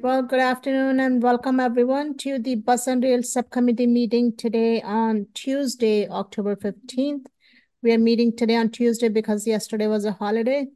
well, good afternoon and welcome everyone to the Bus and Rail Subcommittee meeting today on Tuesday, October 15th. We are meeting today on Tuesday because yesterday was a holiday.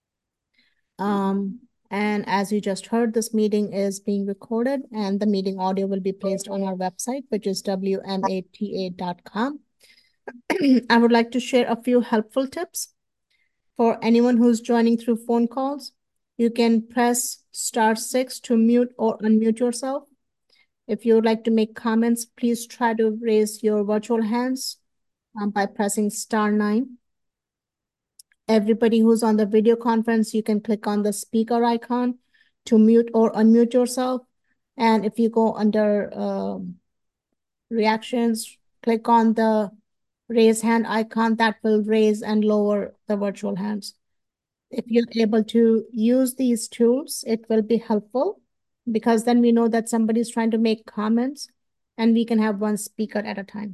And as you just heard, this meeting is being recorded and the meeting audio will be placed on our website, which is wmata.com. I would like to share a few helpful tips for anyone who's joining through phone calls. You can press *6 to mute or unmute yourself. If you would like to make comments, please try to raise your virtual hands by pressing *9. Everybody who's on the video conference, you can click on the speaker icon to mute or unmute yourself. And if you go under reactions, click on the raise hand icon that will raise and lower the virtual hands. If you're able to use these tools, it will be helpful because then we know that somebody is trying to make comments and we can have one speaker at a time.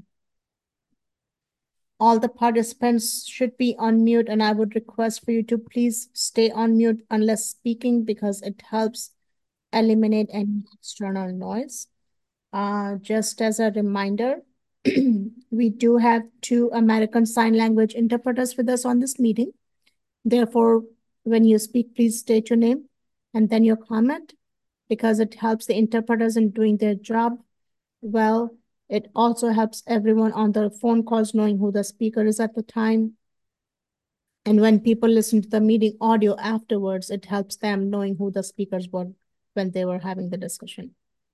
All the participants should be on mute, and I would request for you to please stay on mute unless speaking because it helps eliminate any external noise. Just as a reminder, we do have 2 American Sign Language interpreters with us on this meeting. Therefore, when you speak, please state your name and then your comment because it helps the interpreters in doing their job well. It also helps everyone on the phone calls knowing who the speaker is at the time. And when people listen to the meeting audio afterwards, it helps them knowing who the speakers were when they were having the discussion.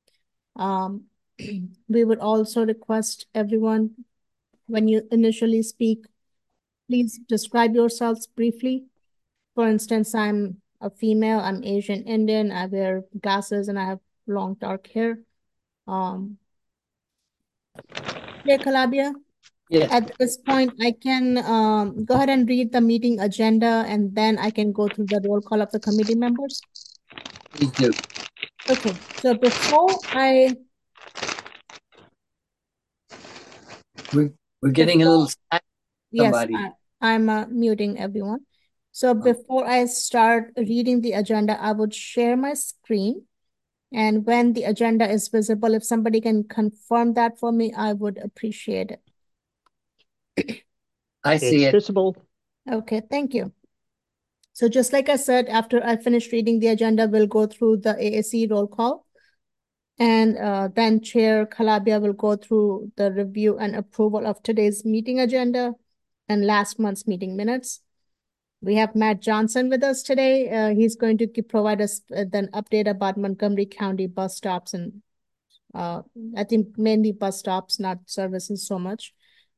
We would also request everyone, when you initially speak, please describe yourselves briefly. For instance, I'm a female, I'm Asian Indian, I wear glasses and I have long dark hair. Calabia? Yes, At this point, I can go ahead and read the meeting agenda and then I can go through the roll call of the committee members. please do. Okay, so before I... We're getting a little sad. Yes, Somebody. I'm muting everyone. So before I start reading the agenda, I would share my screen. And when the agenda is visible, if somebody can confirm that for me, I would appreciate it. I see it. Visible. Okay, thank you. So just like I said, after I finish reading the agenda, we'll go through the AAC roll call. And then Chair Calabia will go through the review and approval of today's meeting agenda and last month's meeting minutes. We have Matt Johnson with us today. He's going to provide us an update about Montgomery County bus stops and I think mainly bus stops, not services so much.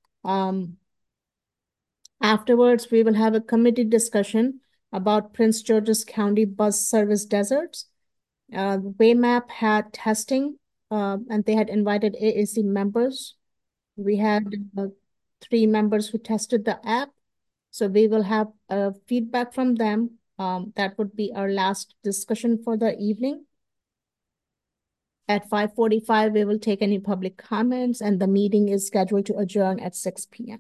Afterwards, we will have a committee discussion about Prince George's County bus service deserts. Waymap had testing and they had invited AAC members. We had 3 members who tested the app. So we will have feedback from them. That would be our last discussion for the evening. At 5:45, we will take any public comments and the meeting is scheduled to adjourn at 6 p.m.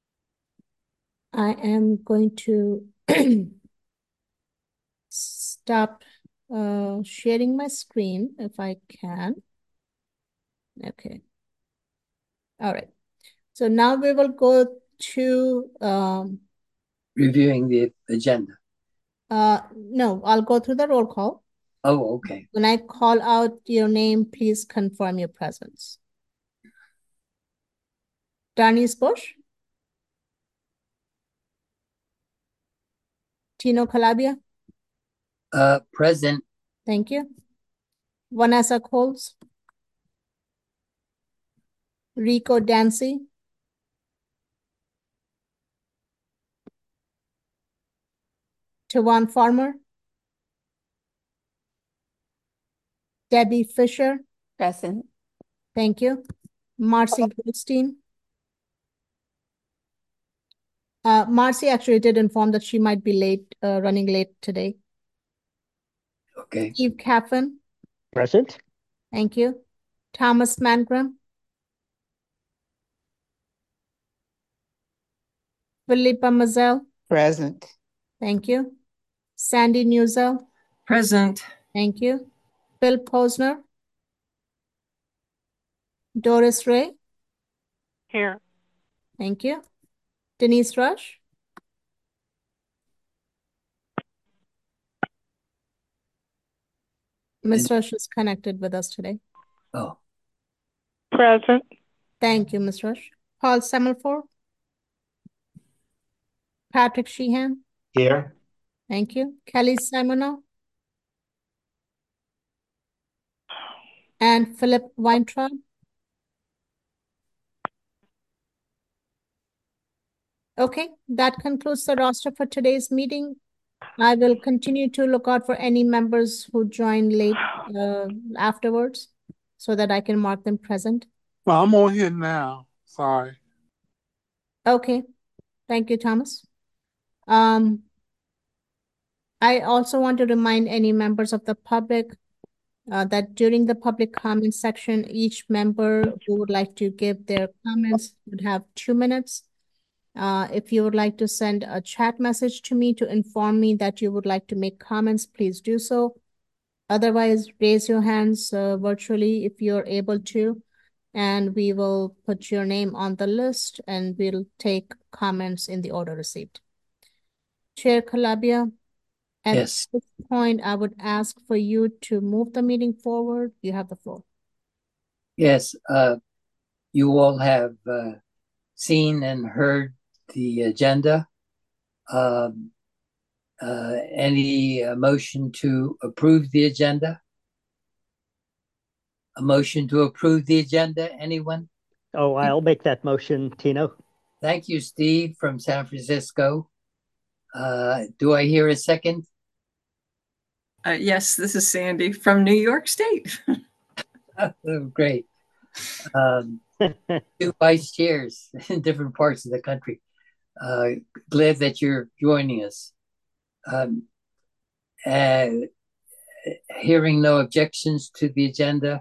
I am going to stop sharing my screen if I can. Okay. All right. So now we will go to reviewing the agenda. No, I'll go through the roll call. Oh, okay. When I call out your name, please confirm your presence. Darnice Bush? Tino Calabia? Present. Thank you. Vanessa Coles? Rico Dancy? Tawan Farmer? Debbie Fisher? Present. Thank you. Marcy Goldstein? Marcy actually did inform that she might be late, running late today. Okay. Steve Caffin? Present. Thank you. Thomas Mangrum? Philippa Mazel? Present. Thank you. Sandy Newsell? Present. Thank you. Phil Posner, Doris Ray. Here. Thank you. Denise Rush. Ms. Rush is connected with us today. Oh. Present. Thank you, Ms. Rush. Paul Semmelford. Patrick Sheehan. Here. Thank you. Kelly Simonow. And Philip Weintraub. Okay, that concludes the roster for today's meeting. I will continue to look out for any members who join late afterwards so that I can mark them present. Well, I'm on here now. Sorry. Okay. Thank you, Thomas. I also want to remind any members of the public that during the public comment section, each member who would like to give their comments would have 2 minutes. If you would like to send a chat message to me to inform me that you would like to make comments, please do so. Otherwise, raise your hands virtually if you're able to, and we will put your name on the list and we'll take comments in the order received. Chair Calabia, at Yes. this point, I would ask for you to move the meeting forward. You have the floor. Yes. You all have seen and heard the agenda. Any motion to approve the agenda? A motion to approve the agenda, anyone? Oh, I'll make that motion, Tino. Thank you, Steve from San Francisco. Do I hear a second? Yes, this is Sandy from New York State. Oh, great. 2 vice chairs in different parts of the country. Glad that you're joining us. Hearing no objections to the agenda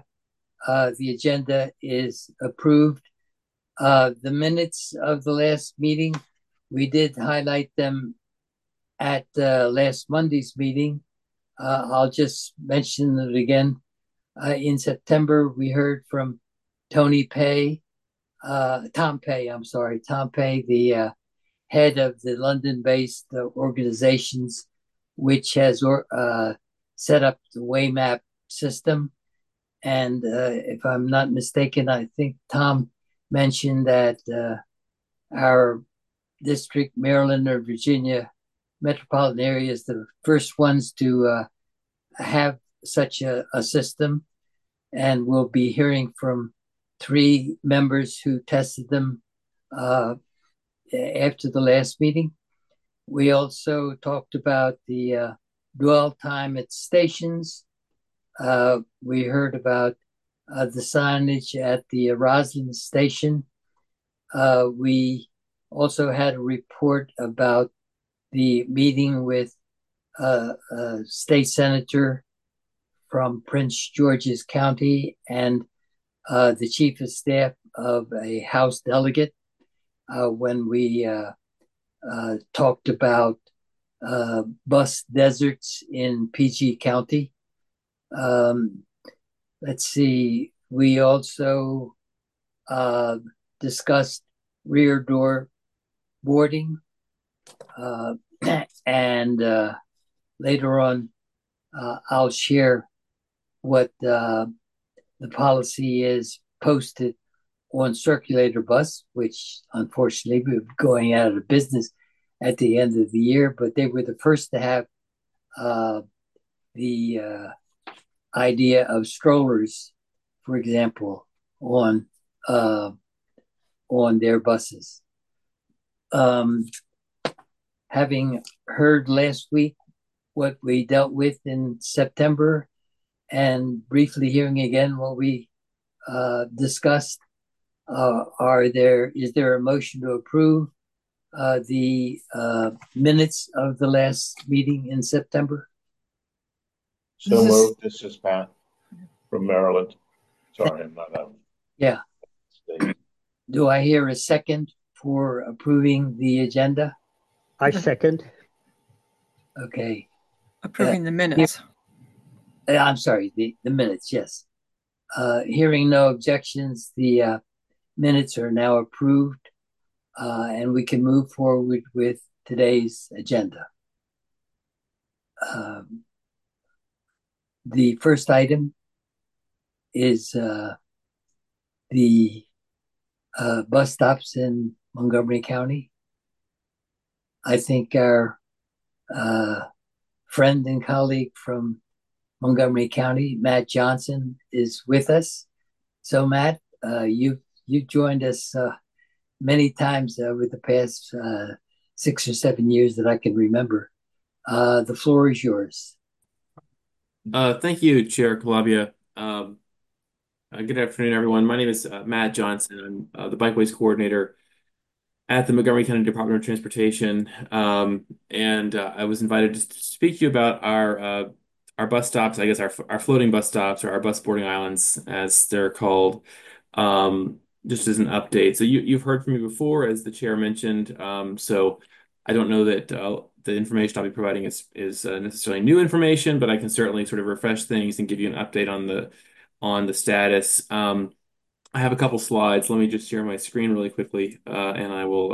is approved. The minutes of the last meeting, we did highlight them at last Monday's meeting. I'll just mention it again. In September, we heard from Tom Pay, the head of the London-based organizations, which has set up the Waymap system. And if I'm not mistaken, I think Tom mentioned that our district, Maryland or Virginia metropolitan area, is the first ones to have such a system. And we'll be hearing from 3 members who tested them after the last meeting. We also talked about the dwell time at stations. We heard about the signage at the Roslyn station. We also had a report about the meeting with a state senator from Prince George's County and the chief of staff of a House delegate when we talked about bus deserts in PG County. Let's see, we also discussed rear door boarding, and later on I'll share what the policy is posted on Circulator Bus, which unfortunately we're going out of business at the end of the year, but they were the first to have the idea of strollers, for example, on their buses. Having heard last week what we dealt with in September and briefly hearing again what we discussed, is there a motion to approve the minutes of the last meeting in September? So moved. This is Pat from Maryland. Sorry, I'm not. Yeah. Do I hear a second for approving the agenda? I second. Okay. Approving the minutes. I'm sorry, the minutes, yes. Hearing no objections, the minutes are now approved, and we can move forward with today's agenda. The first item is the bus stops in Montgomery County. I think our friend and colleague from Montgomery County, Matt Johnson, is with us. So, Matt, you joined us many times over the past 6 or 7 years that I can remember. The floor is yours. Thank you, Chair Calabia. Good afternoon, everyone. My name is Matt Johnson. I'm the Bikeways Coordinator at the Montgomery County Department of Transportation, and I was invited to speak to you about our bus stops. I guess our floating bus stops, or our bus boarding islands, as they're called. Just as an update. So you've heard from me before, as the chair mentioned. So I don't know that the information I'll be providing is necessarily new information, but I can certainly sort of refresh things and give you an update on the status. I have a couple slides. Let me just share my screen really quickly, and I will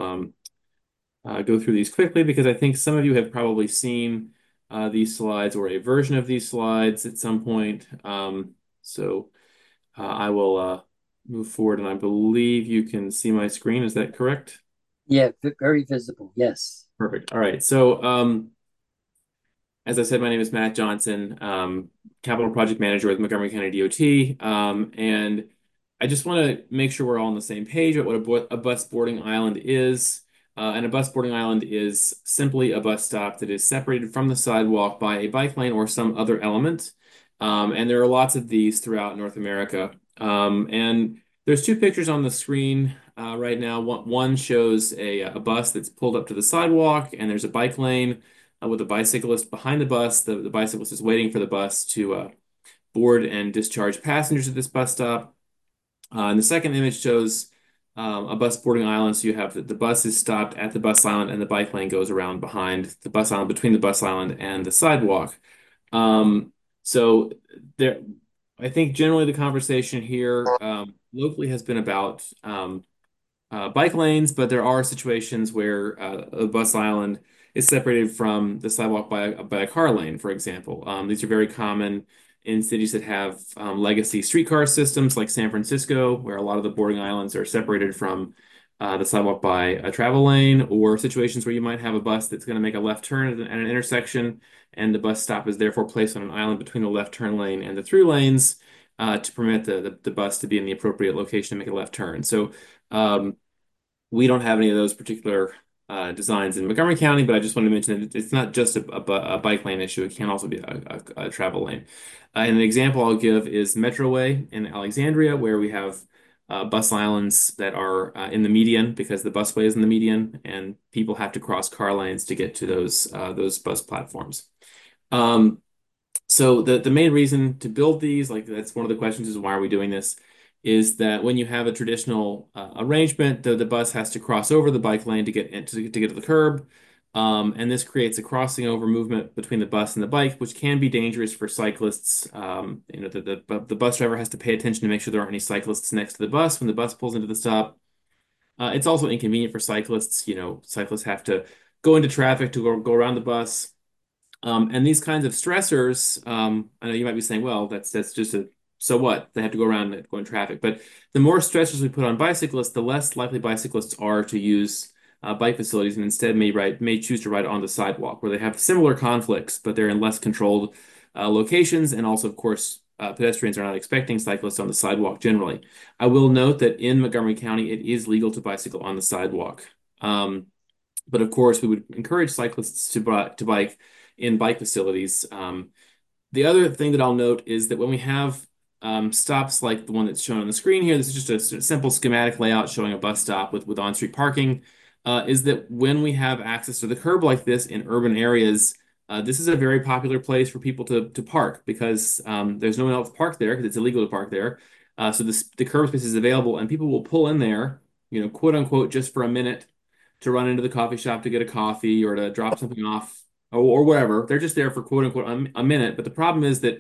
go through these quickly because I think some of you have probably seen these slides or a version of these slides at some point. So I will move forward, and I believe you can see my screen. Is that correct? Yeah, very visible. Yes. Perfect. All right. So as I said, my name is Matt Johnson, Capital Project Manager with Montgomery County DOT. And I just want to make sure we're all on the same page about what a bus boarding island is. And a bus boarding island is simply a bus stop that is separated from the sidewalk by a bike lane or some other element. And there are lots of these throughout North America. And there's two pictures on the screen right now. One shows a bus that's pulled up to the sidewalk, and there's a bike lane with a bicyclist behind the bus. The bicyclist is waiting for the bus to board and discharge passengers at this bus stop. And the second image shows a bus boarding island. So you have the bus is stopped at the bus island, and the bike lane goes around behind the bus island, between the bus island and the sidewalk. So there, I think generally the conversation here locally has been about bike lanes, but there are situations where a bus island is separated from the sidewalk by a car lane, for example. These are very common in cities that have legacy streetcar systems like San Francisco, where a lot of the boarding islands are separated from the sidewalk by a travel lane, or situations where you might have a bus that's going to make a left turn at an intersection, and the bus stop is therefore placed on an island between the left turn lane and the through lanes to permit the bus to be in the appropriate location to make a left turn. So we don't have any of those particular designs in Montgomery County, but I just wanted to mention that it's not just a bike lane issue. It can also be a travel lane. And an example I'll give is Metroway in Alexandria, where we have bus islands that are in the median because the busway is in the median, and people have to cross car lanes to get to those bus platforms. So the main reason to build these, like that's one of the questions, is why are we doing this? Is that when you have a traditional arrangement, the bus has to cross over the bike lane to get to the curb, and this creates a crossing over movement between the bus and the bike, which can be dangerous for cyclists. The bus driver has to pay attention to make sure there aren't any cyclists next to the bus when the bus pulls into the stop. It's also inconvenient for cyclists. Cyclists have to go into traffic to go around the bus. And these kinds of stressors, I know you might be saying, well, that's just so what? They have to go around and go in traffic. But the more stressors we put on bicyclists, the less likely bicyclists are to use bike facilities, and instead may choose to ride on the sidewalk, where they have similar conflicts, but they're in less controlled locations. And also, of course, pedestrians are not expecting cyclists on the sidewalk generally. I will note that in Montgomery County, it is legal to bicycle on the sidewalk. But of course, we would encourage cyclists to bike in bike facilities. The other thing that I'll note is that when we have stops like the one that's shown on the screen here, this is just a simple schematic layout showing a bus stop with on-street parking, is that when we have access to the curb like this in urban areas, this is a very popular place for people to park because there's no one else parked there because it's illegal to park there. So the curb space is available, and people will pull in there, quote unquote, just for a minute to run into the coffee shop to get a coffee or to drop something off or whatever. They're just there for quote unquote a minute. But the problem is that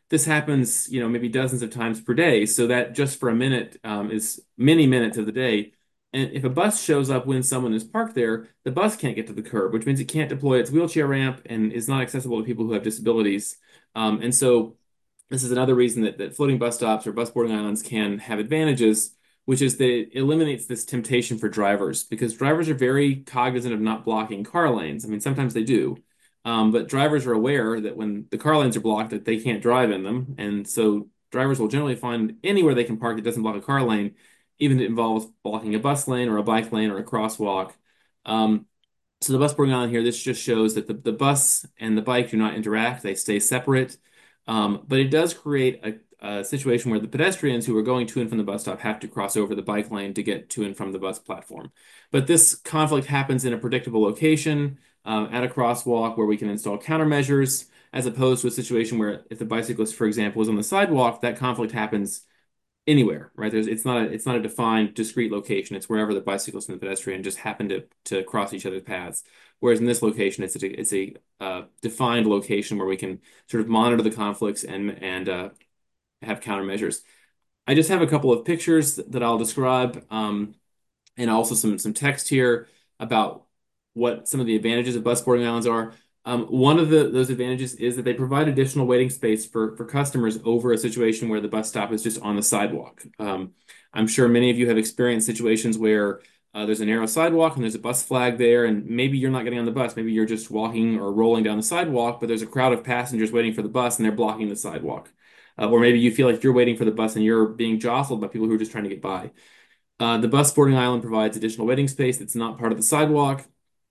this happens, maybe dozens of times per day. So that just for a minute is many minutes of the day. And if a bus shows up when someone is parked there, the bus can't get to the curb, which means it can't deploy its wheelchair ramp and is not accessible to people who have disabilities. And so this is another reason that floating bus stops or bus boarding islands can have advantages, which is that it eliminates this temptation for drivers because drivers are very cognizant of not blocking car lanes. I mean, sometimes they do. But drivers are aware that when the car lanes are blocked, that they can't drive in them. And so drivers will generally find anywhere they can park that doesn't block a car lane, even if it involves blocking a bus lane or a bike lane or a crosswalk. So the bus boarding island here, this just shows that the bus and the bike do not interact. They stay separate. But it does create a situation where the pedestrians who are going to and from the bus stop have to cross over the bike lane to get to and from the bus platform. But this conflict happens in a predictable location, at a crosswalk where we can install countermeasures, as opposed to a situation where if the bicyclist, for example, is on the sidewalk, that conflict happens anywhere, right? It's not a defined, discrete location. It's wherever the bicyclist and the pedestrian just happen to cross each other's paths. Whereas in this location, it's a defined location where we can sort of monitor the conflicts and have countermeasures. I just have a couple of pictures that I'll describe, and also some text here about what some of the advantages of bus boarding islands are. One of those advantages is that they provide additional waiting space for customers over a situation where the bus stop is just on the sidewalk. I'm sure many of you have experienced situations where there's a narrow sidewalk and there's a bus flag there, and maybe you're not getting on the bus. Maybe you're just walking or rolling down the sidewalk, but there's a crowd of passengers waiting for the bus and they're blocking the sidewalk. Or maybe you feel like you're waiting for the bus and you're being jostled by people who are just trying to get by. The bus boarding island provides additional waiting space that's not part of the sidewalk.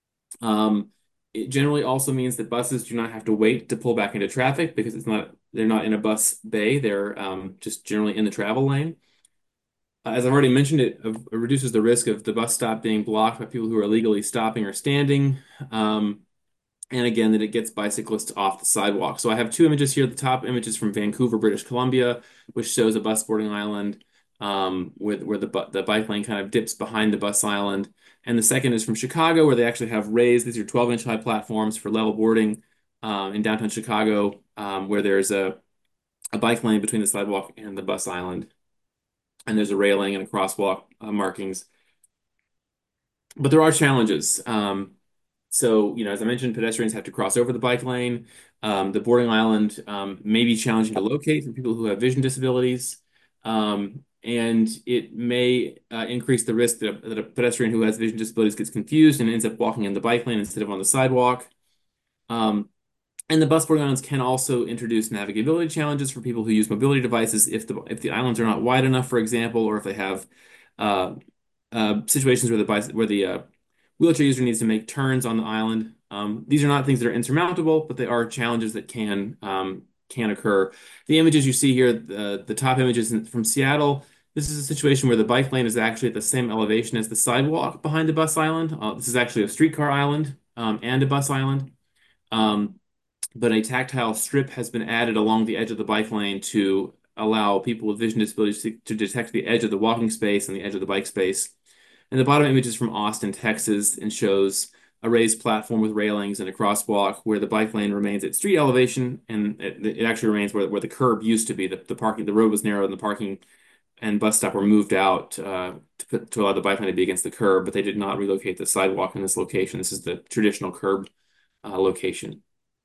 It generally also means that buses do not have to wait to pull back into traffic because they're not in a bus bay. They're just generally in the travel lane. As I've already mentioned, it reduces the risk of the bus stop being blocked by people who are illegally stopping or standing. And again, that it gets bicyclists off the sidewalk. So I have two images here. The top image is from Vancouver, British Columbia, which shows a bus boarding island where the bike lane kind of dips behind the bus island. And the second is from Chicago, where they actually have raised, these are 12-inch high platforms for level boarding in downtown Chicago, where there's a bike lane between the sidewalk and the bus island. And there's a railing and a crosswalk markings. But there are challenges. So, as I mentioned, pedestrians have to cross over the bike lane. The boarding island may be challenging to locate for people who have vision disabilities. And it may increase the risk that a pedestrian who has vision disabilities gets confused and ends up walking in the bike lane instead of on the sidewalk. And the bus boarding islands can also introduce navigability challenges for people who use mobility devices if the islands are not wide enough, for example, or if they have situations where the wheelchair user needs to make turns on the island. These are not things that are insurmountable, but they are challenges that can occur. The images you see here, the top image is from Seattle. This is a situation where the bike lane is actually at the same elevation as the sidewalk behind the bus island. This is actually a streetcar island and a bus island. But a tactile strip has been added along the edge of the bike lane to allow people with vision disabilities to detect the edge of the walking space and the edge of the bike space. And the bottom image is from Austin, Texas, and shows a raised platform with railings and a crosswalk where the bike lane remains at street elevation, and it actually remains where the curb used to be. The road was narrow, and the parking and bus stop were moved out to allow the bike lane to be against the curb, but they did not relocate the sidewalk in this location. This is the traditional curb location.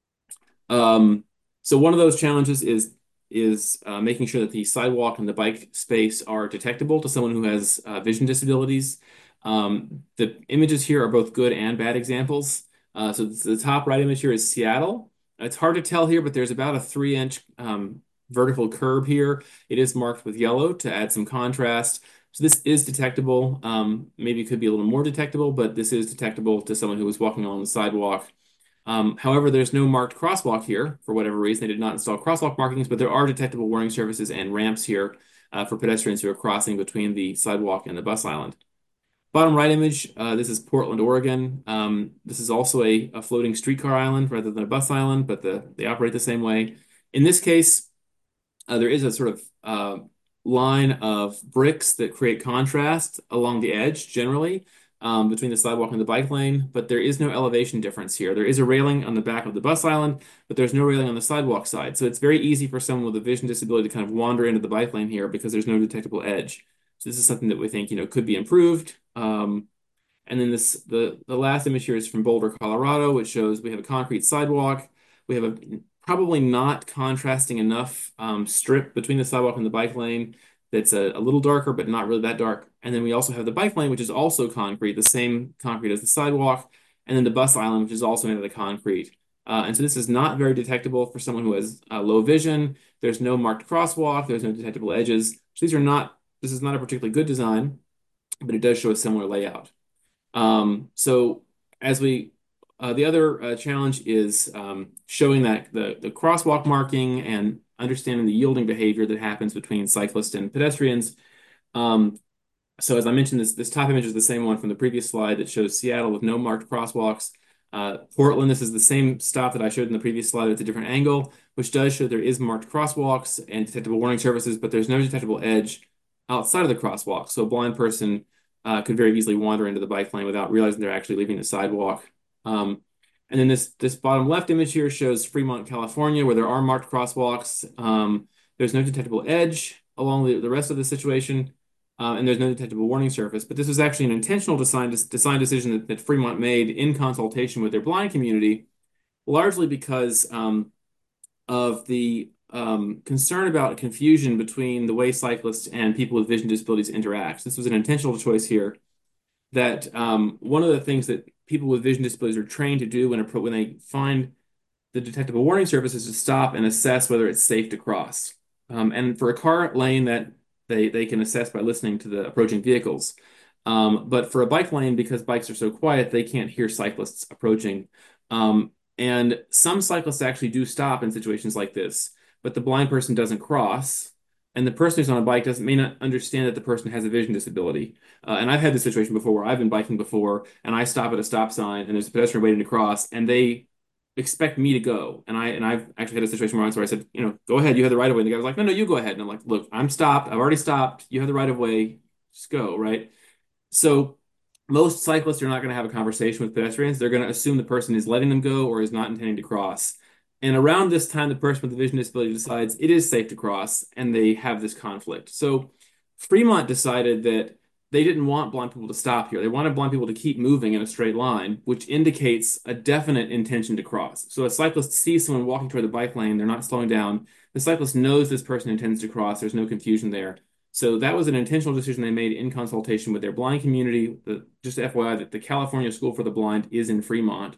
So one of those challenges is making sure that the sidewalk and the bike space are detectable to someone who has vision disabilities. The images here are both good and bad examples. So the top right image here is Seattle. It's hard to tell here, but there's about a 3-inch vertical curb here. It is marked with yellow to add some contrast. So this is detectable. Maybe it could be a little more detectable, but this is detectable to someone who is walking along the sidewalk. However, there's no marked crosswalk here for whatever reason. They did not install crosswalk markings, but there are detectable warning surfaces and ramps here for pedestrians who are crossing between the sidewalk and the bus island. Bottom right image, this is Portland, Oregon. This is also a floating streetcar island rather than a bus island, but they operate the same way. In this case, there is a sort of line of bricks that create contrast along the edge generally. between the sidewalk and the bike lane, but there is no elevation difference here. There is a railing on the back of the bus island, but there's no railing on the sidewalk side. So it's very easy for someone with a vision disability to kind of wander into the bike lane here because there's no detectable edge. So this is something that we think, could be improved. And then the last image here is from Boulder, Colorado, which shows we have a concrete sidewalk. We have a probably not contrasting enough strip between the sidewalk and the bike lane that's a little darker, but not really that dark. And then we also have the bike lane, which is also concrete, the same concrete as the sidewalk. And then the bus island, which is also made out of concrete. And so this is not very detectable for someone who has low vision. There's no marked crosswalk. There's no detectable edges. So this is not a particularly good design, but it does show a similar layout. So as the other challenge is showing that the crosswalk marking and understanding the yielding behavior that happens between cyclists and pedestrians. So as I mentioned, this top image is the same one from the previous slide that shows Seattle with no marked crosswalks. Portland, this is the same stop that I showed in the previous slide. It's a different angle, which does show there is marked crosswalks and detectable warning surfaces, but there's no detectable edge outside of the crosswalk. So a blind person could very easily wander into the bike lane without realizing they're actually leaving the sidewalk. And then this bottom left image here shows Fremont, California, where there are marked crosswalks. There's no detectable edge along the rest of the situation, and there's no detectable warning surface. But this was actually an intentional design decision that Fremont made in consultation with their blind community, largely because of the concern about confusion between the way cyclists and people with vision disabilities interact. This was an intentional choice here that one of the things that people with vision disabilities are trained to do when they find the detectable warning surface is to stop and assess whether it's safe to cross. And for a car lane, that they can assess by listening to the approaching vehicles. But for a bike lane, because bikes are so quiet, they can't hear cyclists approaching. And some cyclists actually do stop in situations like this, but the blind person doesn't cross. And the person who's on a bike may not understand that the person has a vision disability. And I've had this situation before where I've been biking before, and I stop at a stop sign, and there's a pedestrian waiting to cross, and they expect me to go. And I've actually had a situation where I said, go ahead, you have the right of way. And the guy was like, no, you go ahead. And I'm like, look, I'm stopped. I've already stopped. You have the right of way. Just go, right? So most cyclists are not going to have a conversation with pedestrians. They're going to assume the person is letting them go or is not intending to cross. And around this time, the person with the vision disability decides it is safe to cross, and they have this conflict. So Fremont decided that they didn't want blind people to stop here. They wanted blind people to keep moving in a straight line, which indicates a definite intention to cross. So a cyclist sees someone walking toward the bike lane, they're not slowing down. The cyclist knows this person intends to cross. There's no confusion there. So that was an intentional decision they made in consultation with their blind community. Just FYI, that the California School for the Blind is in Fremont.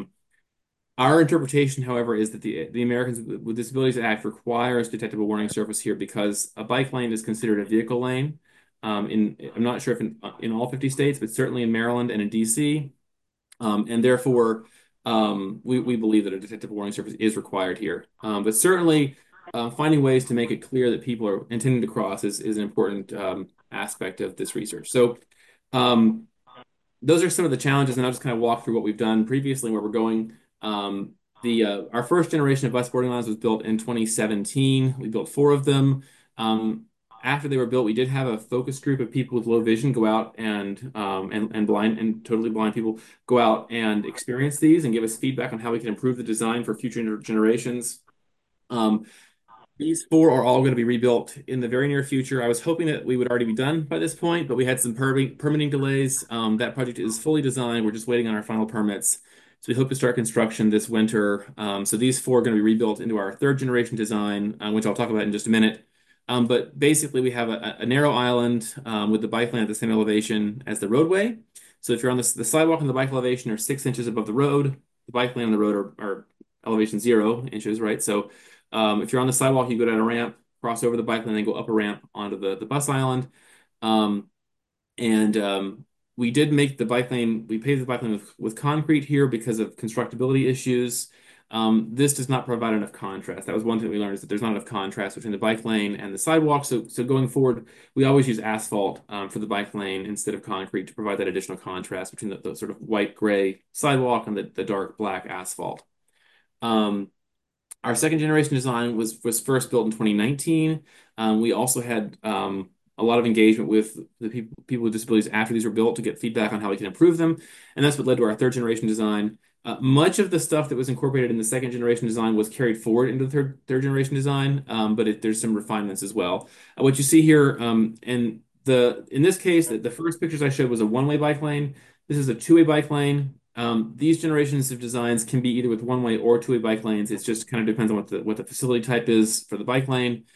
Our interpretation, however, is that the Americans with Disabilities Act requires detectable warning surface here because a bike lane is considered a vehicle lane. I'm not sure if in all 50 states, but certainly in Maryland and in DC. And therefore, we believe that a detectable warning surface is required here. But certainly, finding ways to make it clear that people are intending to cross is an important aspect of this research. So those are some of the challenges, and I'll just kind of walk through what we've done previously and where we're going. Our first generation of bus boarding lines was built in 2017. We built 4 of them. After they were built, we did have a focus group of people with low vision go out and blind and totally blind people go out and experience these and give us feedback on how we can improve the design for future generations. These 4 are all going to be rebuilt in the very near future. I was hoping that we would already be done by this point, but we had some permitting delays. That project is fully designed. We're just waiting on our final permits. So we hope to start construction this winter. So these 4 are going to be rebuilt into our 3rd generation design, which I'll talk about in just a minute. But basically, we have a narrow island with the bike lane at the same elevation as the roadway. So if you're on the sidewalk and the bike elevation are 6 inches above the road, the bike lane and the road are elevation 0 inches, right? So if you're on the sidewalk, you go down a ramp, cross over the bike lane, then go up a ramp onto the bus island. We did make the bike lane, we paved the bike lane with concrete here because of constructability issues. This does not provide enough contrast. That was one thing we learned, is that there's not enough contrast between the bike lane and the sidewalk. So going forward, we always use asphalt for the bike lane instead of concrete to provide that additional contrast between the sort of white-gray sidewalk and the dark black asphalt. Our 2nd generation design was first built in 2019. We also had a lot of engagement with the people with disabilities after these were built to get feedback on how we can improve them. And that's what led to our third generation design. Much of the stuff that was incorporated in the second generation design was carried forward into the third generation design, but there's some refinements as well. What you see here, in this case, the first pictures I showed was a one-way bike lane. This is a two-way bike lane. These generations of designs can be either with one-way or two-way bike lanes. It just kind of depends on what the facility type is for the bike lane.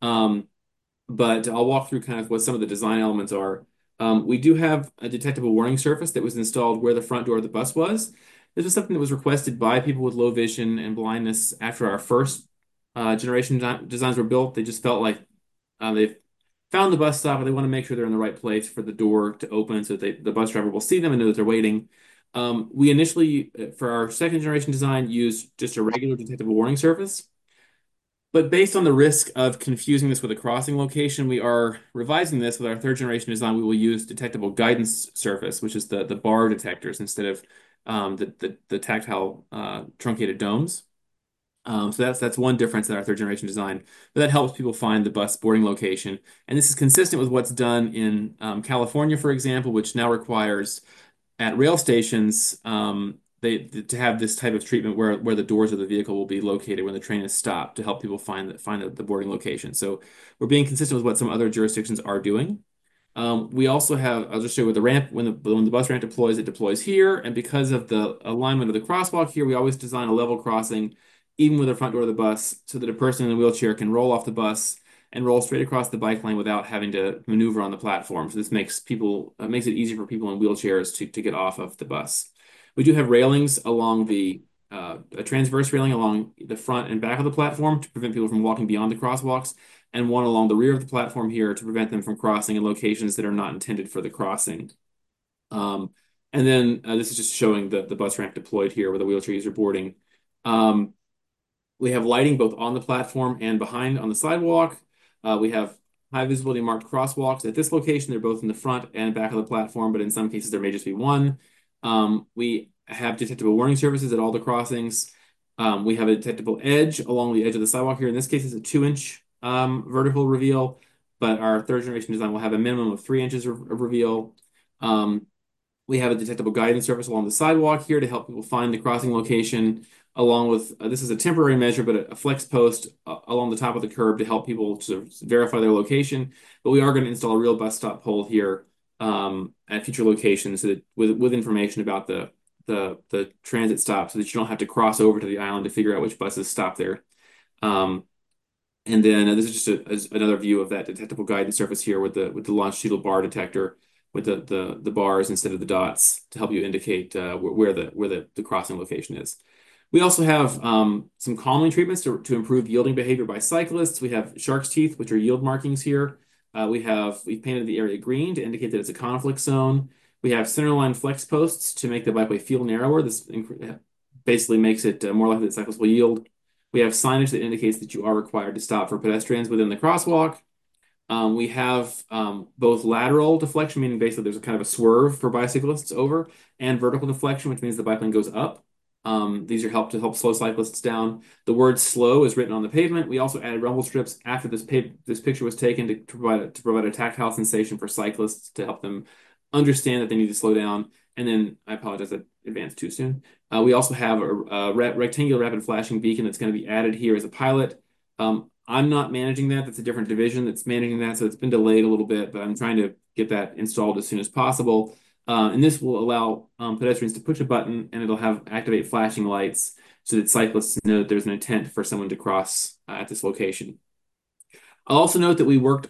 But I'll walk through kind of what some of the design elements are. We do have a detectable warning surface that was installed where the front door of the bus was. This was something that was requested by people with low vision and blindness after our first generation designs were built. They just felt like they found the bus stop, and they want to make sure they're in the right place for the door to open so that the bus driver will see them and know that they're waiting. We initially, for our second generation design, used just a regular detectable warning surface. But based on the risk of confusing this with a crossing location, we are revising this with our third generation design. We will use detectable guidance surface, which is the bar detectors instead of the tactile truncated domes. So that's one difference in our third generation design, but that helps people find the bus boarding location. And this is consistent with what's done in California, for example, which now requires at rail stations to have this type of treatment where the doors of the vehicle will be located when the train is stopped to help people find the boarding location. So we're being consistent with what some other jurisdictions are doing. We also have, I'll just show you with the ramp, when the bus ramp deploys, it deploys here. And because of the alignment of the crosswalk here, we always design a level crossing, even with the front door of the bus, so that a person in a wheelchair can roll off the bus and roll straight across the bike lane without having to maneuver on the platform. So this makes it easier for people in wheelchairs to get off of the bus. We do have railings along a transverse railing along the front and back of the platform to prevent people from walking beyond the crosswalks, and one along the rear of the platform here to prevent them from crossing in locations that are not intended for the crossing. And then this is just showing the bus ramp deployed here with a wheelchair user boarding. We have lighting both on the platform and behind on the sidewalk. We have high visibility marked crosswalks. At this location, they're both in the front and back of the platform, but in some cases there may just be one. We have detectable warning surfaces at all the crossings. We have a detectable edge along the edge of the sidewalk here. In this case, it's a 2-inch vertical reveal, but our third generation design will have a minimum of 3 inches of reveal. We have a detectable guidance surface along the sidewalk here to help people find the crossing location, along with this is a temporary measure, but a flex post along the top of the curb to help people to verify their location. But we are going to install a real bus stop pole here at future locations so that with information about the transit stop, so that you don't have to cross over to the island to figure out which buses stop there. And then this is just another view of that detectable guidance surface here with the longitudinal bar detector with the bars instead of the dots to help you indicate where the crossing location is. We also have some calming treatments to improve yielding behavior by cyclists. We have shark's teeth, which are yield markings here. We've painted the area green to indicate that it's a conflict zone. We have centerline flex posts to make the bikeway feel narrower. This basically makes it more likely that cyclists will yield. We have signage that indicates that you are required to stop for pedestrians within the crosswalk. We have both lateral deflection, meaning basically there's a kind of a swerve for bicyclists over, and vertical deflection, which means the bike lane goes up. These are to help slow cyclists down. The word slow is written on the pavement. We also added rumble strips after this picture was taken to provide a tactile sensation for cyclists to help them understand that they need to slow down. And then I apologize, I advanced too soon. We also have a rectangular rapid flashing beacon that's going to be added here as a pilot. I'm not managing that. That's a different division that's managing that, so it's been delayed a little bit, but I'm trying to get that installed as soon as possible. And this will allow pedestrians to push a button, and it'll activate flashing lights so that cyclists know that there's an intent for someone to cross at this location. I'll also note that we worked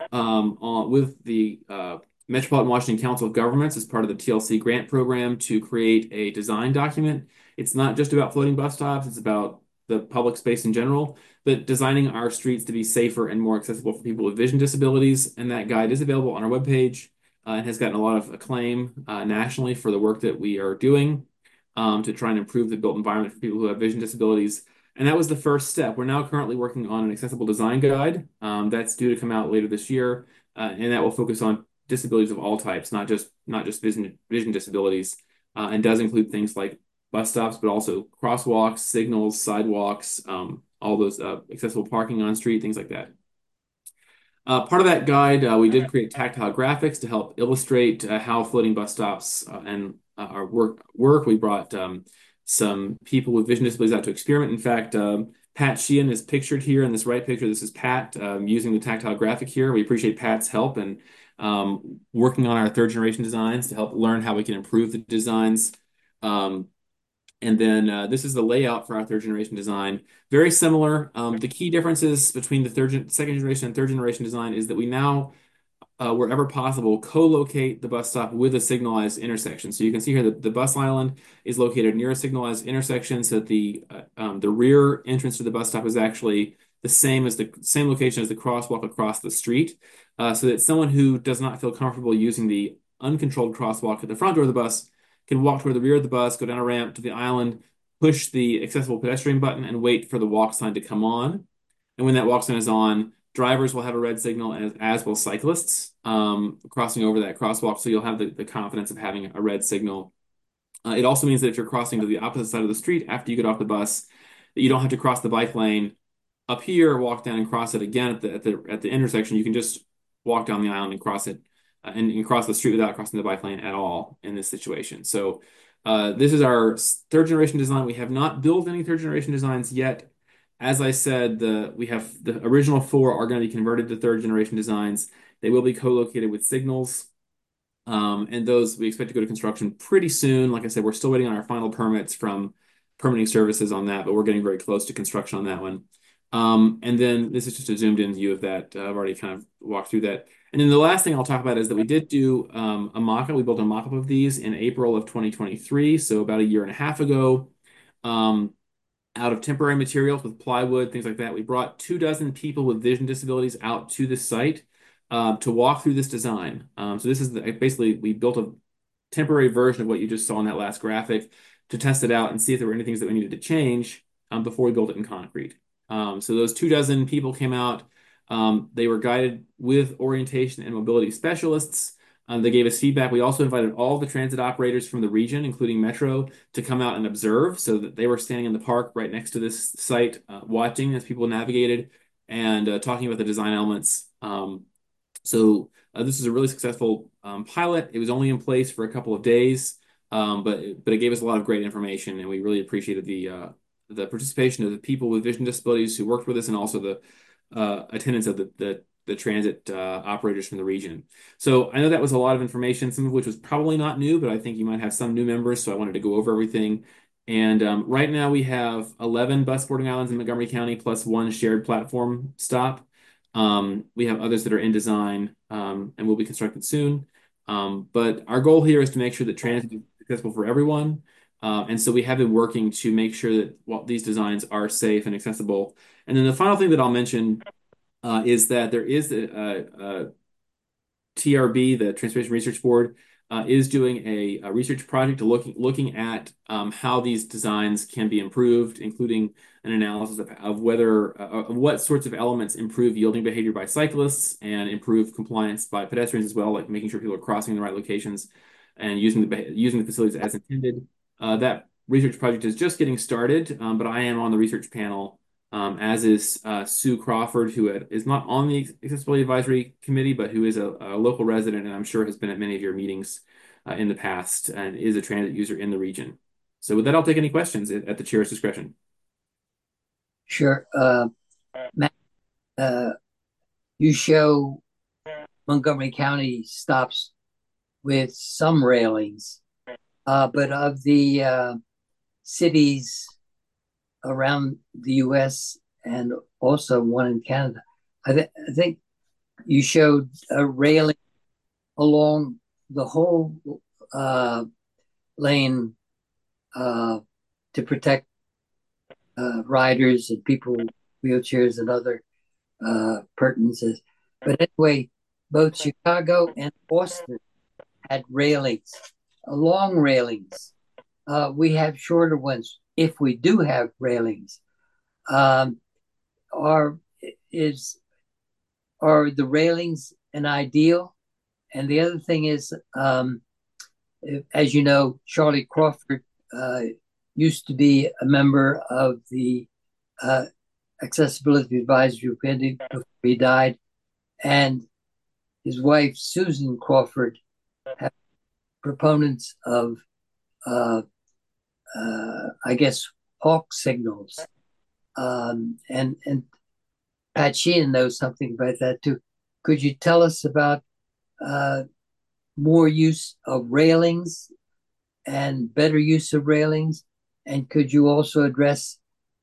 with the Metropolitan Washington Council of Governments as part of the TLC grant program to create a design document. It's not just about floating bus stops, it's about the public space in general, but designing our streets to be safer and more accessible for people with vision disabilities. And that guide is available on our webpage and has gotten a lot of acclaim nationally for the work that we are doing to try and improve the built environment for people who have vision disabilities. And that was the first step. We're now currently working on an accessible design guide that's due to come out later this year, and that will focus on disabilities of all types, not just vision disabilities, and does include things like bus stops, but also crosswalks, signals, sidewalks, all those accessible parking on street, things like that. Part of that guide, we did create tactile graphics to help illustrate how floating bus stops and our work. We brought some people with vision disabilities out to experiment. In fact, Pat Sheehan is pictured here in this right picture. This is Pat using the tactile graphic here. We appreciate Pat's help and working on our third generation designs to help learn how we can improve the designs. And then this is the layout for our third generation design. Very similar. The key differences between the second generation and third generation design is that we now, wherever possible, co-locate the bus stop with a signalized intersection. So you can see here that the bus island is located near a signalized intersection, so that the rear entrance to the bus stop is actually the same location as the crosswalk across the street, so that someone who does not feel comfortable using the uncontrolled crosswalk at the front door of the bus can walk toward the rear of the bus, go down a ramp to the island, push the accessible pedestrian button, and wait for the walk sign to come on. And when that walk sign is on, drivers will have a red signal, as will cyclists crossing over that crosswalk. So you'll have the confidence of having a red signal. It also means that if you're crossing to the opposite side of the street after you get off the bus, that you don't have to cross the bike lane up here, walk down and cross it again at the intersection. You can just walk down the island and cross it and cross the street without crossing the bike lane at all in this situation. So this is our third generation design. We have not built any third generation designs yet. As I said, we have the original 4 are going to be converted to third generation designs. They will be co-located with signals. And those we expect to go to construction pretty soon. Like I said, we're still waiting on our final permits from permitting services on that, but we're getting very close to construction on that one. And then this is just a zoomed in view of that. I've already kind of walked through that. And then the last thing I'll talk about is that we did do a mock-up. We built a mock-up of these in April of 2023, so about a year and a half ago, out of temporary materials with plywood, things like that. We brought 24 people with vision disabilities out to this site to walk through this design. So this is basically, we built a temporary version of what you just saw in that last graphic to test it out and see if there were any things that we needed to change before we built it in concrete. So those 24 people came out. They were guided with orientation and mobility specialists. They gave us feedback. We also invited all the transit operators from the region, including Metro, to come out and observe, so that they were standing in the park right next to this site, watching as people navigated and talking about the design elements. So this is a really successful pilot. It was only in place for a couple of days, but it gave us a lot of great information, and we really appreciated the participation of the people with vision disabilities who worked with us, and also the attendance of the transit operators from the region. So I know that was a lot of information, some of which was probably not new, but I think you might have some new members, so I wanted to go over everything. And right now we have 11 bus boarding islands in Montgomery County, plus 1 shared platform stop. We have others that are in design and will be constructed soon. But our goal here is to make sure that transit is accessible for everyone. And so we have been working to make sure that these designs are safe and accessible. And then the final thing that I'll mention is that there is a TRB, the Transportation Research Board, is doing a research project looking at how these designs can be improved, including an analysis of what sorts of elements improve yielding behavior by cyclists and improve compliance by pedestrians as well, like making sure people are crossing the right locations and using the facilities as intended. That research project is just getting started, but I am on the research panel, as is Sue Crawford, who is not on the Accessibility Advisory Committee, but who is a local resident, and I'm sure has been at many of your meetings in the past, and is a transit user in the region. So with that, I'll take any questions at the chair's discretion. Sure. Matt, you show Montgomery County stops with some railings, but of the cities around the U.S. and also one in Canada, I think you showed a railing along the whole lane to protect riders and people with wheelchairs and other pertinences. But anyway, both Chicago and Boston had railings, long railings. We have shorter ones if we do have railings. Are the railings an ideal? And the other thing is, as you know, Charlie Crawford used to be a member of the Accessibility Advisory Committee before he died. and his wife, Susan Crawford, have proponents of, I guess, hawk signals. And Pat Sheehan knows something about that too. Could you tell us about more use of railings and better use of railings? And could you also address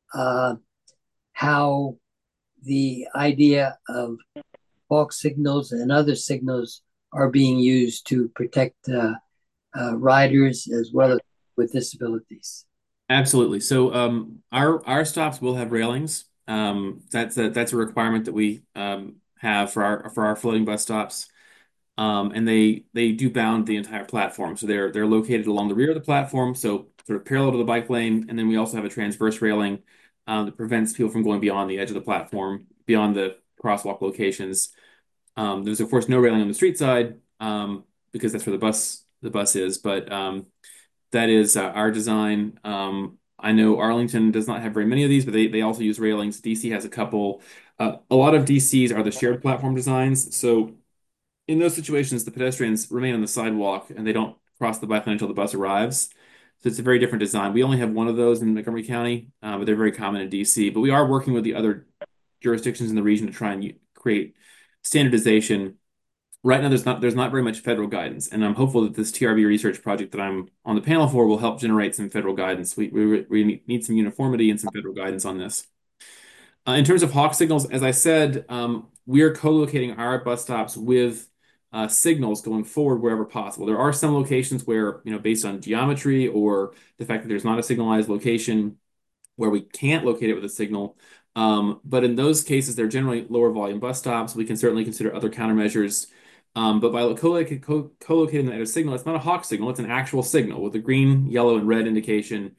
how the idea of hawk signals and other signals are being used to protect riders as well as with disabilities? Absolutely. So our stops will have railings. That's a requirement that we have for our floating bus stops. And they do bound the entire platform. So they're located along the rear of the platform, so sort of parallel to the bike lane. And then we also have a transverse railing that prevents people from going beyond the edge of the platform, beyond the crosswalk locations. There's of course no railing on the street side because that's where the bus is, but that is our design. I know Arlington does not have very many of these, but they also use railings. DC has a couple. A lot of DCs are the shared platform designs. So in those situations, the pedestrians remain on the sidewalk and they don't cross the bike lane until the bus arrives. So it's a very different design. We only have one of those in Montgomery County, but they're very common in DC. But we are working with the other jurisdictions in the region to try and create standardization. Right now, there's not very much federal guidance, and I'm hopeful that this TRB research project that I'm on the panel for will help generate some federal guidance. We need some uniformity and some federal guidance on this. In terms of hawk signals, as I said, we are co-locating our bus stops with signals going forward wherever possible. There are some locations where, based on geometry or the fact that there's not a signalized location where we can't locate it with a signal. But in those cases, they're generally lower volume bus stops. We can certainly consider other countermeasures. But by co-locating that at a signal, it's not a hawk signal, it's an actual signal with a green, yellow, and red indication.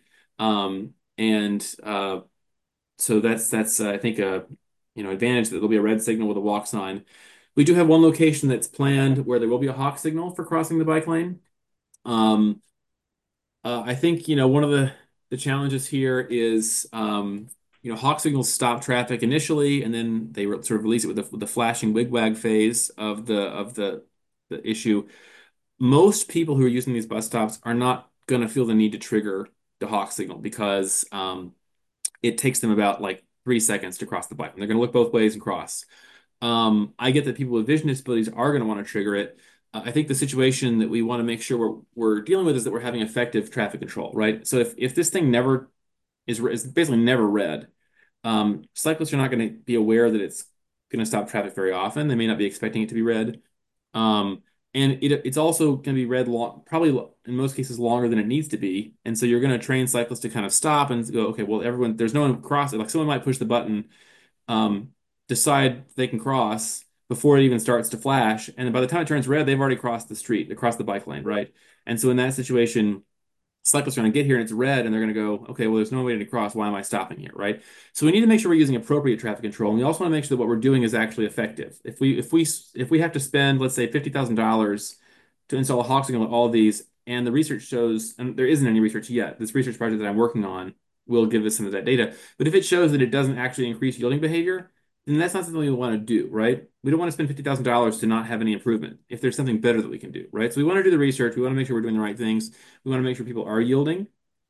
So that's I think a advantage that there'll be a red signal with a walk sign. We do have one location that's planned where there will be a hawk signal for crossing the bike lane. I think one of the challenges here is hawk signals stop traffic initially, and then they sort of release it with the flashing wigwag phase of the issue. Most people who are using these bus stops are not going to feel the need to trigger the hawk signal because it takes them about like 3 seconds to cross the bike. And they're going to look both ways and cross. I get that people with vision disabilities are going to want to trigger it. I think the situation that we want to make sure we're dealing with is that we're having effective traffic control, right? So if this thing never is basically never red, cyclists are not going to be aware that it's going to stop traffic very often. They may not be expecting it to be red. And it's also going to be red probably in most cases longer than it needs to be. And so you're going to train cyclists to kind of stop and go, okay, well, there's no one crossing. Like someone might push the button, decide they can cross before it even starts to flash. And then by the time it turns red, they've already crossed the street, across the bike lane, right? And so in that situation, cyclists are going to get here and it's red and they're going to go, okay, well, there's no way to cross. Why am I stopping here, right? So we need to make sure we're using appropriate traffic control. And we also want to make sure that what we're doing is actually effective. If we have to spend, let's say, $50,000 to install a hawk signal at all of these, and the research shows, and there isn't any research yet, this research project that I'm working on will give us some of that data. But if it shows that it doesn't actually increase yielding behavior, then that's not something we want to do, right? We don't want to spend $50,000 to not have any improvement if there's something better that we can do, right? So we want to do the research. We want to make sure we're doing the right things. We want to make sure people are yielding.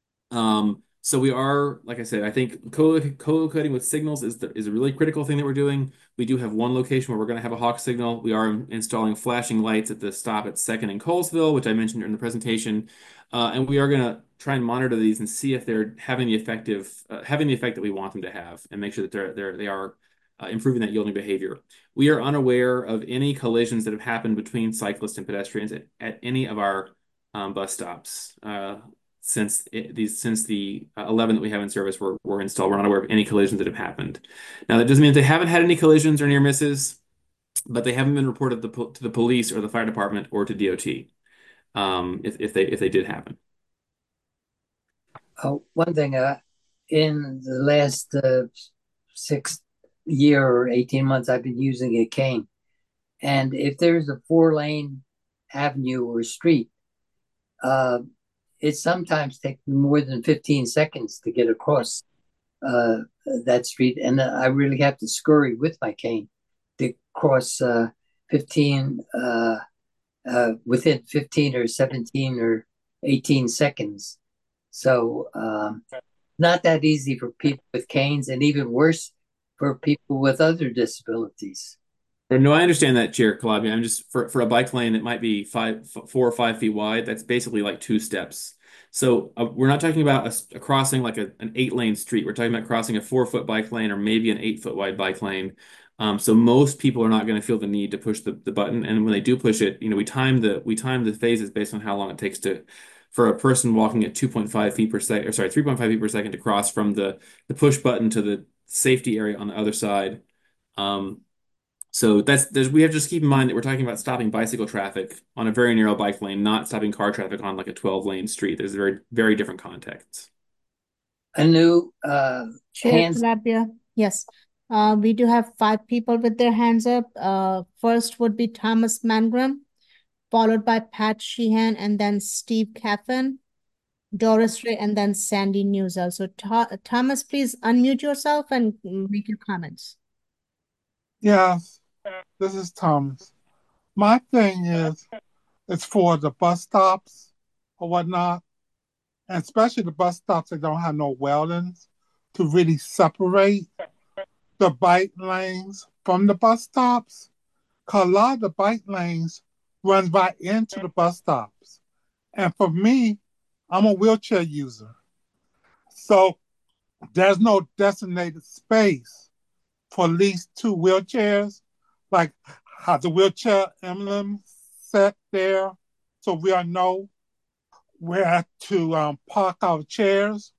So we are, like I said, I think co-locating with signals is a really critical thing that we're doing. We do have one location where we're going to have a hawk signal. We are installing flashing lights at the stop at 2nd and Colesville, which I mentioned during the presentation. And we are going to try and monitor these and see if they're having the effect that we want them to have, and make sure that they are improving that yielding behavior. We are unaware of any collisions that have happened between cyclists and pedestrians at any of our bus stops since the 11 that we have in service were installed. We're not aware of any collisions that have happened. Now, that doesn't mean that they haven't had any collisions or near misses, but they haven't been reported to the police or the fire department or to DOT if they did happen. One thing, in the last 6 year or 18 months, I've been using a cane. And if there's a 4-lane avenue or street, it sometimes takes me more than 15 seconds to get across that street. And I really have to scurry with my cane to cross 15 within 15 or 17 or 18 seconds. So not that easy for people with canes, and even worse for people with other disabilities. No, I understand that, Chair Calabi. I'm just for a bike lane that might be 4 or 5 feet wide. That's basically like 2 steps. So we're not talking about a crossing like an 8-lane street. We're talking about crossing a 4-foot bike lane or maybe an 8-foot wide bike lane. So most people are not going to feel the need to push the button. And when they do push it, we time the phases based on how long it takes for a person walking at 2.5 feet per second, or sorry, 3.5 feet per second to cross from the push button to the safety area on the other side. So we have to just keep in mind that we're talking about stopping bicycle traffic on a very narrow bike lane, not stopping car traffic on like a 12-lane street. There's very, very different contexts. Anu, Chair hands. Calabria, yes. We do have 5 people with their hands up. First would be Thomas Mangrum, followed by Pat Sheehan, and then Steve Caffin, Doris Ray, and then Sandy Newsell. So Thomas, please unmute yourself and make your comments. Yes, this is Thomas. My thing is, it's for the bus stops or whatnot, and especially the bus stops that don't have no weldings to really separate the bike lanes from the bus stops. Because a lot of the bike lanes runs right into the bus stops. And for me, I'm a wheelchair user. So there's no designated space for at least 2 wheelchairs, like have the wheelchair emblem set there so we'll know where to park our chairs,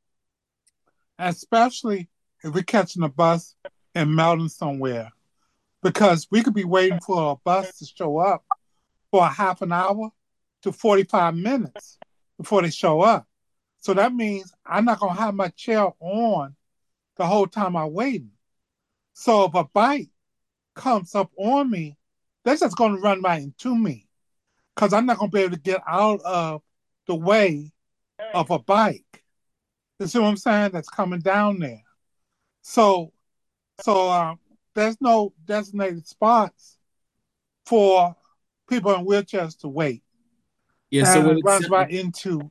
especially if we're catching a bus in Melton somewhere, because we could be waiting for a bus to show up for a half an hour to 45 minutes before they show up. So that means I'm not going to have my chair on the whole time I'm waiting. So if a bike comes up on me, they're just going to run right into me because I'm not going to be able to get out of the way of a bike. You see what I'm saying? That's coming down there. So there's no designated spots for people in wheelchairs to wait. Yeah, so and it runs right into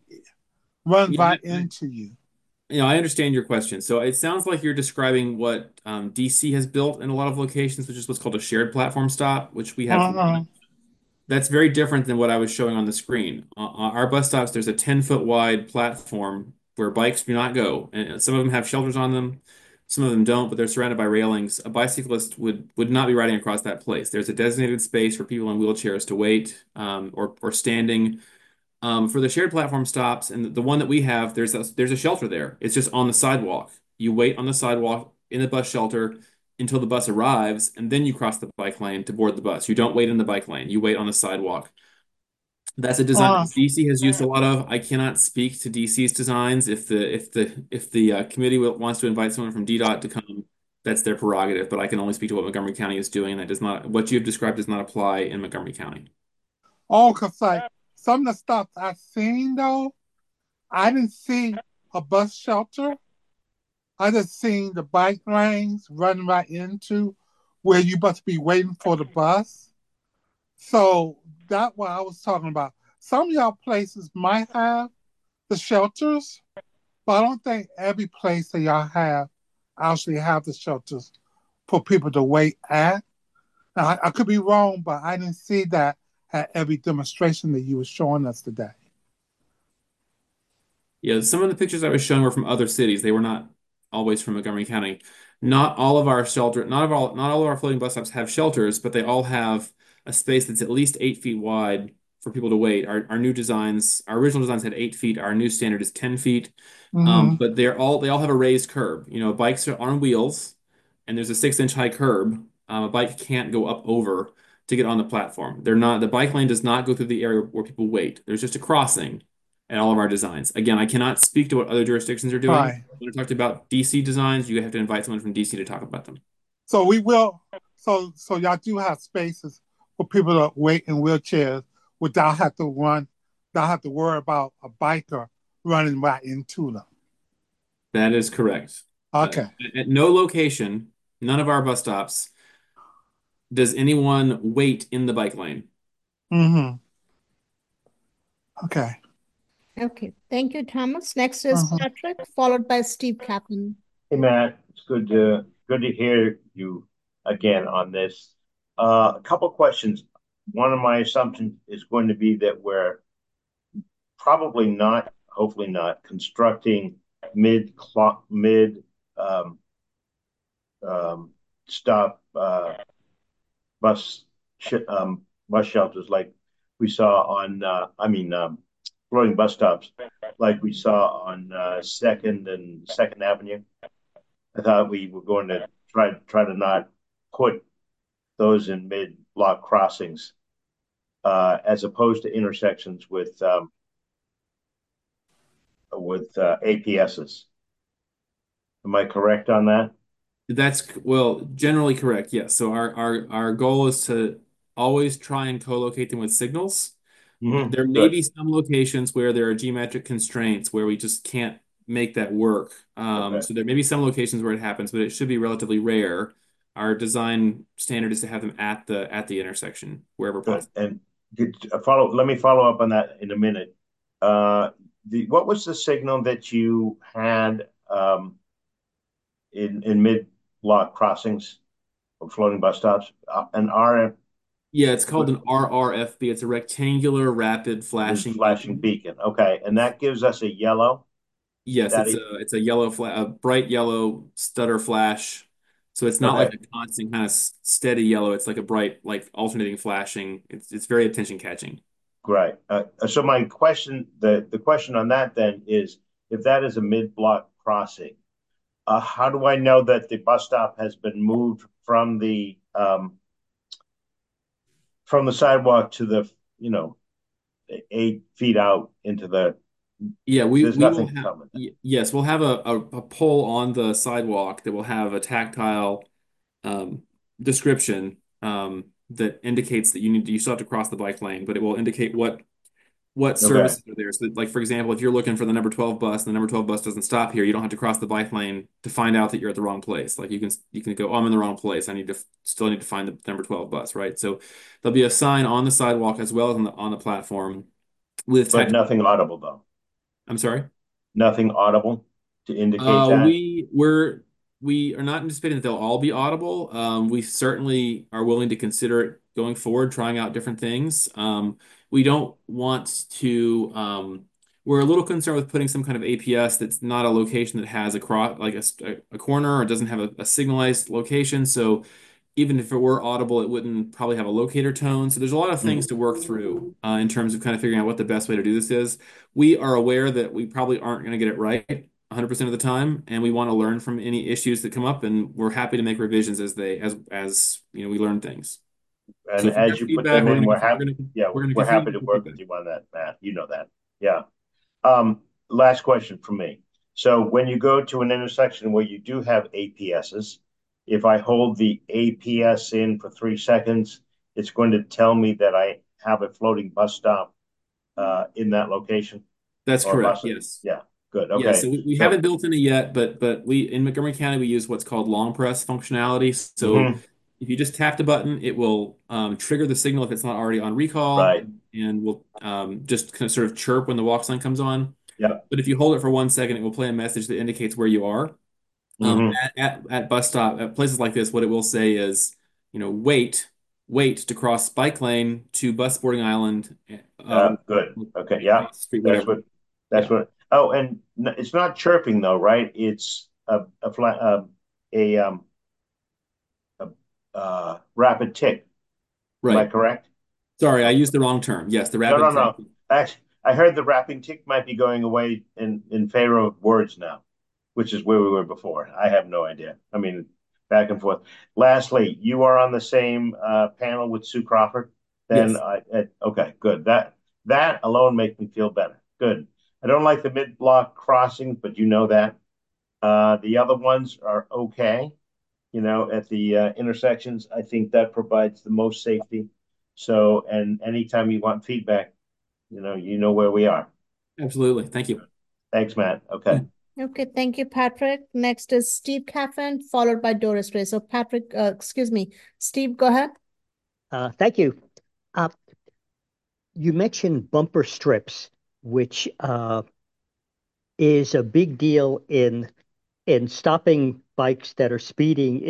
you. I understand your question. So it sounds like you're describing what DC has built in a lot of locations, which is what's called a shared platform stop, which we have. That's very different than what I was showing on the screen. Our bus stops, there's a 10-foot wide platform where bikes do not go. And some of them have shelters on them, some of them don't, but they're surrounded by railings. A bicyclist would not be riding across that place. There's a designated space for people in wheelchairs to wait or standing. For the shared platform stops, and the one that we have, there's a shelter there. It's just on the sidewalk. You wait on the sidewalk in the bus shelter until the bus arrives, and then you cross the bike lane to board the bus. You don't wait in the bike lane. You wait on the sidewalk. That's a design that DC has used a lot of. I cannot speak to DC's designs. If the committee wants to invite someone from DDOT to come, that's their prerogative. But I can only speak to what Montgomery County is doing, and what you have described does not apply in Montgomery County. Oh, because like some of the stuff I've seen though, I didn't see a bus shelter. I just seen the bike lanes running right into where you must be waiting for the bus. So that's what I was talking about. Some of y'all places might have the shelters, but I don't think every place that y'all have actually have the shelters for people to wait at. Now, I could be wrong, but I didn't see that at every demonstration that you were showing us today. Yeah, some of the pictures I was showing were from other cities. They were not always from Montgomery County. Not all of our floating bus stops have shelters, but they all have a space that's at least 8 feet wide for people to wait. Our original designs had 8 feet. Our new standard is 10 feet. But they all have a raised curb. Bikes are on wheels, and there's a 6-inch high curb. A bike can't go up over to get on the platform. The bike lane does not go through the area where people wait. There's just a crossing at all of our designs. Again, I cannot speak to what other jurisdictions are doing. Right. When I talked about DC designs, you have to invite someone from DC to talk about them. So we will. So y'all do have spaces for people to wait in wheelchairs without have to worry about a biker running right into them. That is correct. Okay. At no location, none of our bus stops Does anyone wait in the bike lane? Mm-hmm. Okay. Okay, thank you, Thomas. Next is Uh-huh. Patrick, followed by Steve Kaplan. Hey, Matt, it's good to hear you again on this. A couple questions. One of my assumptions is going to be that we're probably not, hopefully not, constructing mid clock mid um, stop bus bus shelters like we saw on floating bus stops like we saw on Second Avenue. I thought we were going to try to not put those in mid block crossings as opposed to intersections with APSs. Am I correct on that? That's well, generally correct. Yes. So our goal is to always try and co-locate them with signals. There may Good. be some locations where there are geometric constraints where we just can't make that work. Okay. So there may be some locations where it happens, but it should be relatively rare. Our design standard is to have them at the intersection wherever Good. possible. And let me follow up on that in a minute. Uh, what was the signal that you had in mid block crossings or floating bus stops? An R Yeah, it's called an RRFB. It's a rectangular rapid flashing flashing beacon. beacon. Okay, and that gives us a yellow. Yes, That it's a a bright yellow stutter flash. So it's not like okay, a constant kind of steady yellow. It's like a bright, like alternating flashing. It's very attention catching. great. So my question, the question on that then is, if that is a mid block crossing, how do I know that the bus stop has been moved from the sidewalk to the 8 feet out into the? Yeah, There's we will nothing have coming. yes, we'll have a pole on the sidewalk that will have a tactile um, description that indicates that you still have to cross the bike lane, but it will indicate what Okay, services are there. So, like for example, if you're looking for the number 12 bus and the number 12 bus doesn't stop here, you don't have to cross the bike lane to find out that you're at the wrong place. Like you can go, oh, I'm in the wrong place. I need to still need to find the number 12 bus, right? So there'll be a sign on the sidewalk as well as on the platform with but tactile. nothing audible though. I'm sorry. Nothing audible to indicate that. We are not anticipating that they'll all be audible. We certainly are willing to consider it going forward, trying out different things. We don't want to. We're a little concerned with putting some kind of APS that's not a location that has a cross, like a corner, or doesn't have a signalized location. So even if it were audible, it wouldn't probably have a locator tone. So there's a lot of things to work through in terms of kind of figuring out what the best way to do this is. We are aware that we probably aren't going to get it right 100% of the time, and we want to learn from any issues that come up, and we're happy to make revisions as we learn things. So And if you as have you put feedback, them in, we're gonna we're continue happy to to get work with feedback. you on that, Matt. You know that. Yeah. Last question from me. So when you go to an intersection where you do have APSs, if I hold the APS in for 3 seconds, it's going to tell me that I have a floating bus stop in that location That's or correct. bus. Yes. Yeah, good. Yeah, Okay. so we So, haven't built in it yet, but we in Montgomery County we use what's called long press functionality. So mhm, if you just tap the button, it will trigger the signal if it's not already on recall, right. and will just kind of sort of chirp when the walk sign comes on. Yeah. But if you hold it for 1 second, it will play a message that indicates where you are. Hmm. At bus stop at places like this, what it will say is, wait to cross bike lane to bus boarding island, Good. Okay. Yeah. across the street, That's whatever. what. That's Yeah. what. Oh, and it's not chirping though, right? It's a flat a a rapid tick. Am I Right. correct? Sorry, I used the wrong term. Yes, the No, no, rapid tick. no. Actually, I heard the rapping tick might be going away in favor of words now, which is where we were before. I have no idea. I mean, back and forth. Lastly, you are on the same panel with Sue Crawford. Then Yes. okay, good. That alone makes me feel better. Good. I don't like the mid block crossings, but you know that. The other ones are okay. At the intersections, I think that provides the most safety. So, and anytime you want feedback, you know where we are. Absolutely. Thank you. Thanks, Matt. Okay. Okay, thank you, Patrick. Next is Steve Caffin, followed by Doris Ray. So Patrick, excuse me, Steve, go ahead. Thank you. Uh, you mentioned bumper strips, which is a big deal in stopping bikes that are speeding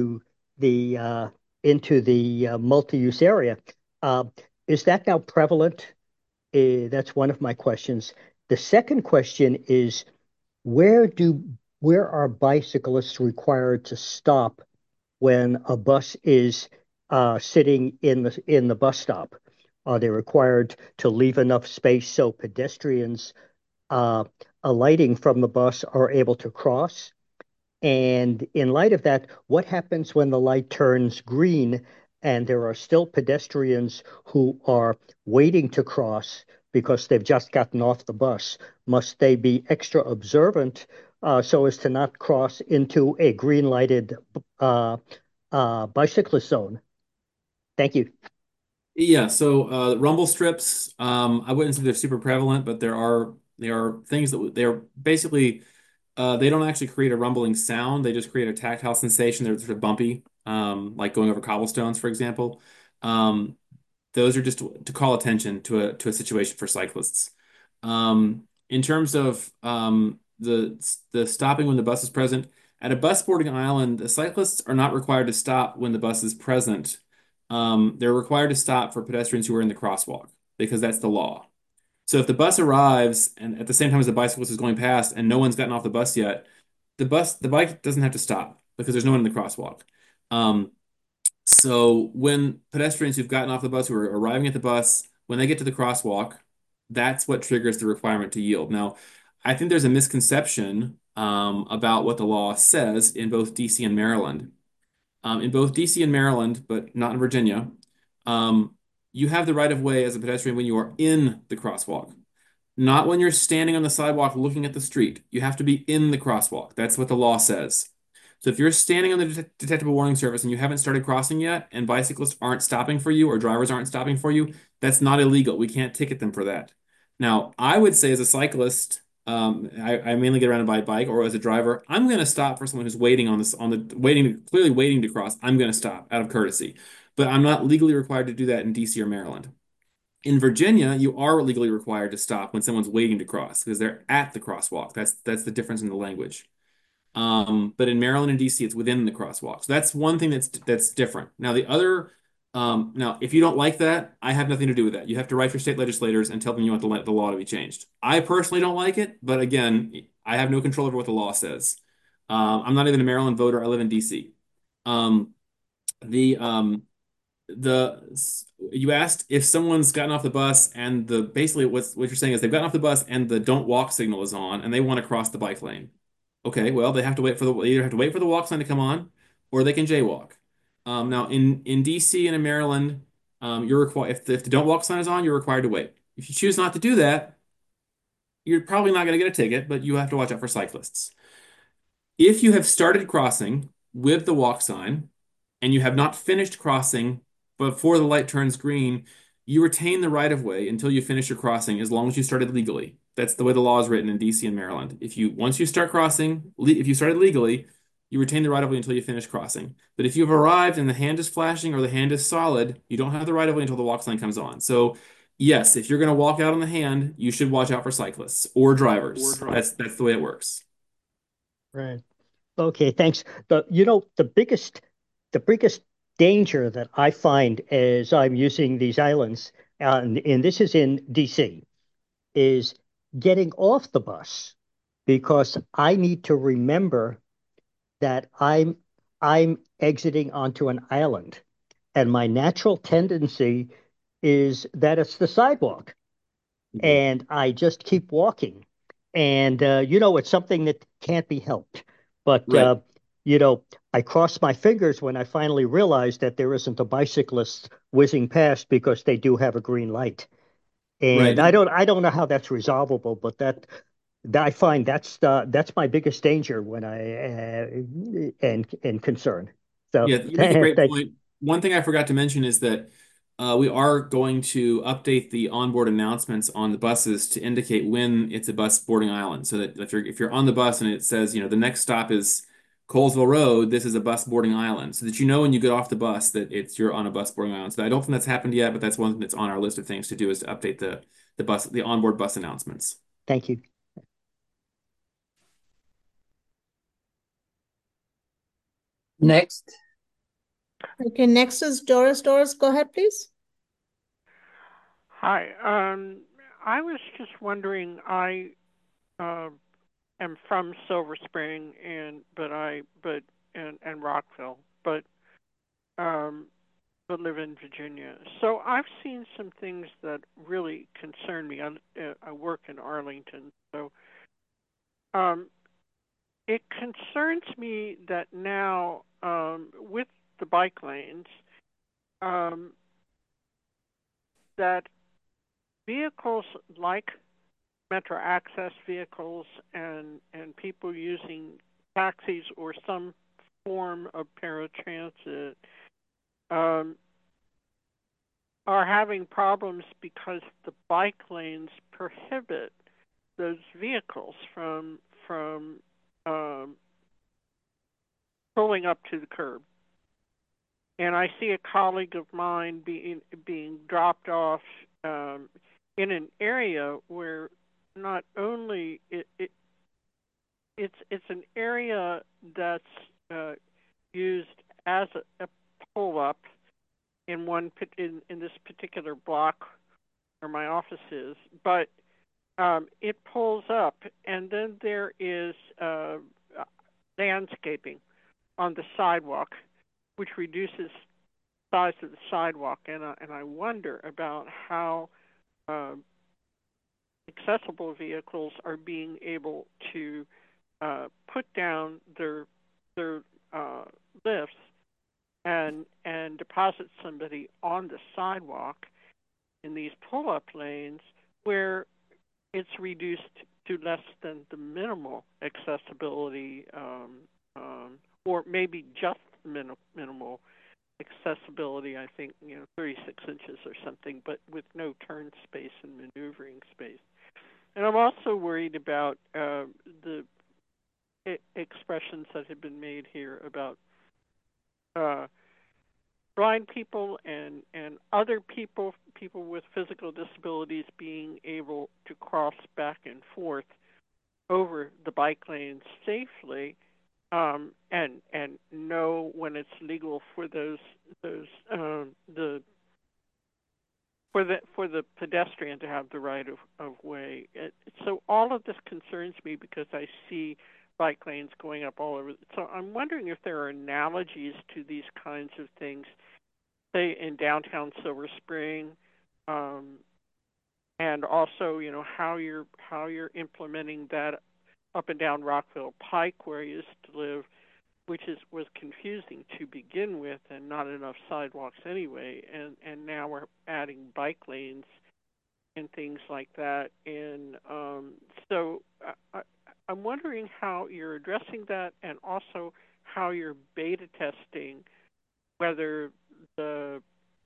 into the multi-use area. Uh, is that now prevalent? That's one of my questions. The second question is where do where are bicyclists required to stop when a bus is sitting in the bus stop? Are they required to leave enough space so pedestrians uh, alighting from the bus are able to cross? And in light of that, what happens when the light turns green and there are still pedestrians who are waiting to cross because they've just gotten off the bus? Must they be extra observant so as to not cross into a green lighted uh, bicyclist zone? Thank you. Yeah, so rumble strips, I wouldn't say they're super prevalent, but there are things that they're basically they don't actually create a rumbling sound. They just create a tactile sensation. They're sort of bumpy, like going over cobblestones, for example. Um, those are just to call attention to a situation for cyclists. In terms of the stopping when the bus is present, at a bus boarding island, the cyclists are not required to stop when the bus is present. They're required to stop for pedestrians who are in the crosswalk because that's the law. So if the bus arrives and at the same time as the bicyclist is going past and no one's gotten off the bus yet, the bike doesn't have to stop because there's no one in the crosswalk. Um, so when pedestrians who've gotten off the bus, who are arriving at the bus, when they get to the crosswalk, that's what triggers the requirement to yield. Now, I think there's a misconception about what the law says in both DC and Maryland. In both DC and Maryland, but not in Virginia, um, you have the right of way as a pedestrian when you are in the crosswalk, not when you're standing on the sidewalk looking at the street. You have to be in the crosswalk. That's what the law says. So if you're standing on the detectable warning surface and you haven't started crossing yet, and bicyclists aren't stopping for you or drivers aren't stopping for you, that's not illegal. We can't ticket them for that. Now, I would say as a cyclist, I mainly get around by bike, or as a driver, I'm going to stop for someone who's waiting on the waiting, clearly waiting to cross. I'm going to stop out of courtesy, but I'm not legally required to do that in DC or Maryland. In Virginia, you are legally required to stop when someone's waiting to cross because they're at the crosswalk. That's the difference in the language. But in Maryland and DC, it's within the crosswalk. So that's one thing that's different. Now the other, now if you don't like that, I have nothing to do with that. You have to write your state legislators and tell them you want the law to be changed. I personally don't like it, but again, I have no control over what the law says. I'm not even a Maryland voter. I live in DC. Um, the you asked if someone's gotten off the bus and the basically what you're saying is they've gotten off the bus and the don't walk signal is on and they want to cross the bike lane. Okay, well they have to wait for the either have to wait for the walk sign to come on or they can jaywalk. Now in DC and in Maryland, you're required if the don't walk sign is on, you're required to wait. If you choose not to do that, you're probably not going to get a ticket, but you have to watch out for cyclists. If you have started crossing with the walk sign and you have not finished crossing before the light turns green, you retain the right of way until you finish your crossing as long as you started legally. That's the way the law is written in DC and Maryland. Once you start crossing, if you started legally, you retain the right of way until you finish crossing. But if you've arrived and the hand is flashing or the hand is solid, you don't have the right of way until the walk sign comes on. So yes, if you're going to walk out on the hand, you should watch out for cyclists or drivers. That's the way it works. Right. Okay, thanks. The biggest danger that I find as I'm using these islands, and this is in DC, is getting off the bus because I need to remember that I'm exiting onto an island, and my natural tendency is that it's the sidewalk, and I just keep walking. And it's something that can't be helped. But Right. you know, I cross my fingers when I finally realize that there isn't a bicyclist whizzing past because they do have a green light. Right. And I don't know how that's resolvable, but that I find that's my biggest danger when and concern. So Yeah, you make a great thanks. point. One thing I forgot to mention is that we are going to update the onboard announcements on the buses to indicate when it's a bus boarding island, so that if you're on the bus and it says, the next stop is Colesville Road, this is a bus boarding island, so that you know when you get off the bus that you're on a bus boarding island. So I don't think that's happened yet, but that's one thing that's on our list of things to do, is to update the onboard bus announcements. Thank you. Next. Okay, next is Doris. Doris, go ahead, please. Hi. I was just wondering. I am from Silver Spring and Rockville, but live in Virginia. So I've seen some things that really concern me. I work in Arlington, so it concerns me that now with the bike lanes, that vehicles like Metro Access vehicles and people using taxis or some form of paratransit are having problems because the bike lanes prohibit those vehicles from pulling up to the curb. And I see a colleague of mine being dropped off in an area where not only it's an area that's used as a pull up in this particular block where my office is, but it pulls up, and then there is landscaping on the sidewalk, which reduces the size of the sidewalk, and I wonder about how accessible vehicles are being able to put down their lifts and deposit somebody on the sidewalk in these pull-up lanes where it's reduced to less than the minimal accessibility, or maybe just minimal accessibility. I think 36 inches or something, but with no turn space and maneuvering space. And I'm also worried about the expressions that have been made here about blind people and other people with physical disabilities being able to cross back and forth over the bike lanes safely, and know when it's legal for the pedestrian to have the right of way. So all of this concerns me because I see bike lanes going up all over. So I'm wondering if there are analogies to these kinds of things, say in downtown Silver Spring, and also how you're implementing that up and down Rockville Pike where I used to live, which was confusing to begin with and not enough sidewalks anyway, and now we're adding bike lanes and things like that. And so I'm wondering how you're addressing that, and also how you're beta testing whether the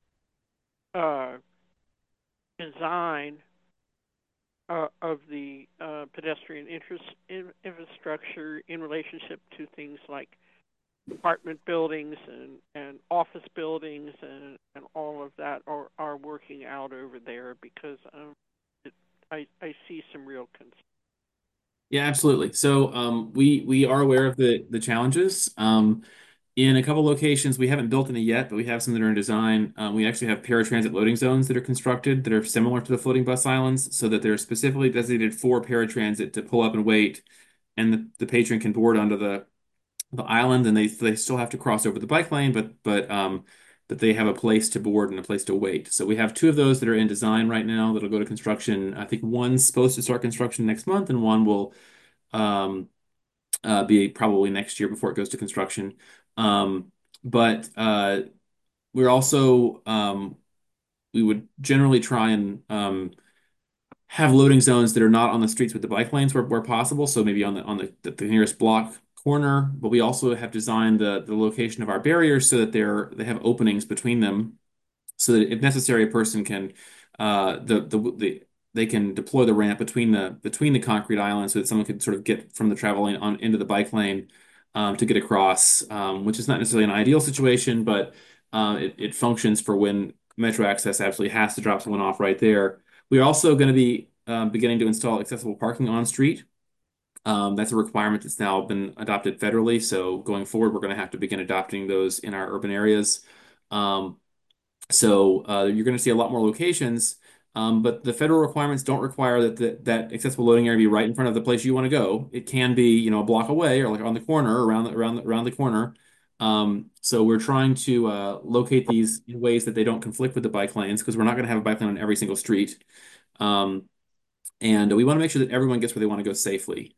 design of the pedestrian infrastructure in relationship to things like apartment buildings and office buildings and all of that are working out over there, because I see some real concerns. Yeah, absolutely. So we are aware of the challenges. In a couple locations, we haven't built any yet, but we have some that are in design. We actually have paratransit loading zones that are constructed that are similar to the floating bus islands, so that they're specifically designated for paratransit to pull up and wait, and the patron can board onto the island, and they still have to cross over the bike lane, but they have a place to board and a place to wait. So we have two of those that are in design right now that'll go to construction. I think one's supposed to start construction next month, and one will be probably next year before it goes to construction. But we're also we would generally try and have loading zones that are not on the streets with the bike lanes where possible. So maybe on the nearest block corner. But we also have designed the location of our barriers so that they have openings between them, so that if necessary, a person can they can deploy the ramp between the concrete islands so that someone could sort of get from the travel lane on into the bike lane to get across, which is not necessarily an ideal situation, but it functions for when Metro Access absolutely has to drop someone off right there. We're also going to be beginning to install accessible parking on street. That's a requirement that's now been adopted federally. So going forward, we're going to have to begin adopting those in our urban areas. Um, you're going to see a lot more locations, but the federal requirements don't require that accessible loading area be right in front of the place you want to go. It can be, a block away or like on the corner, around the corner. So we're trying to locate these in ways that they don't conflict with the bike lanes because we're not going to have a bike lane on every single street. And we want to make sure that everyone gets where they want to go safely.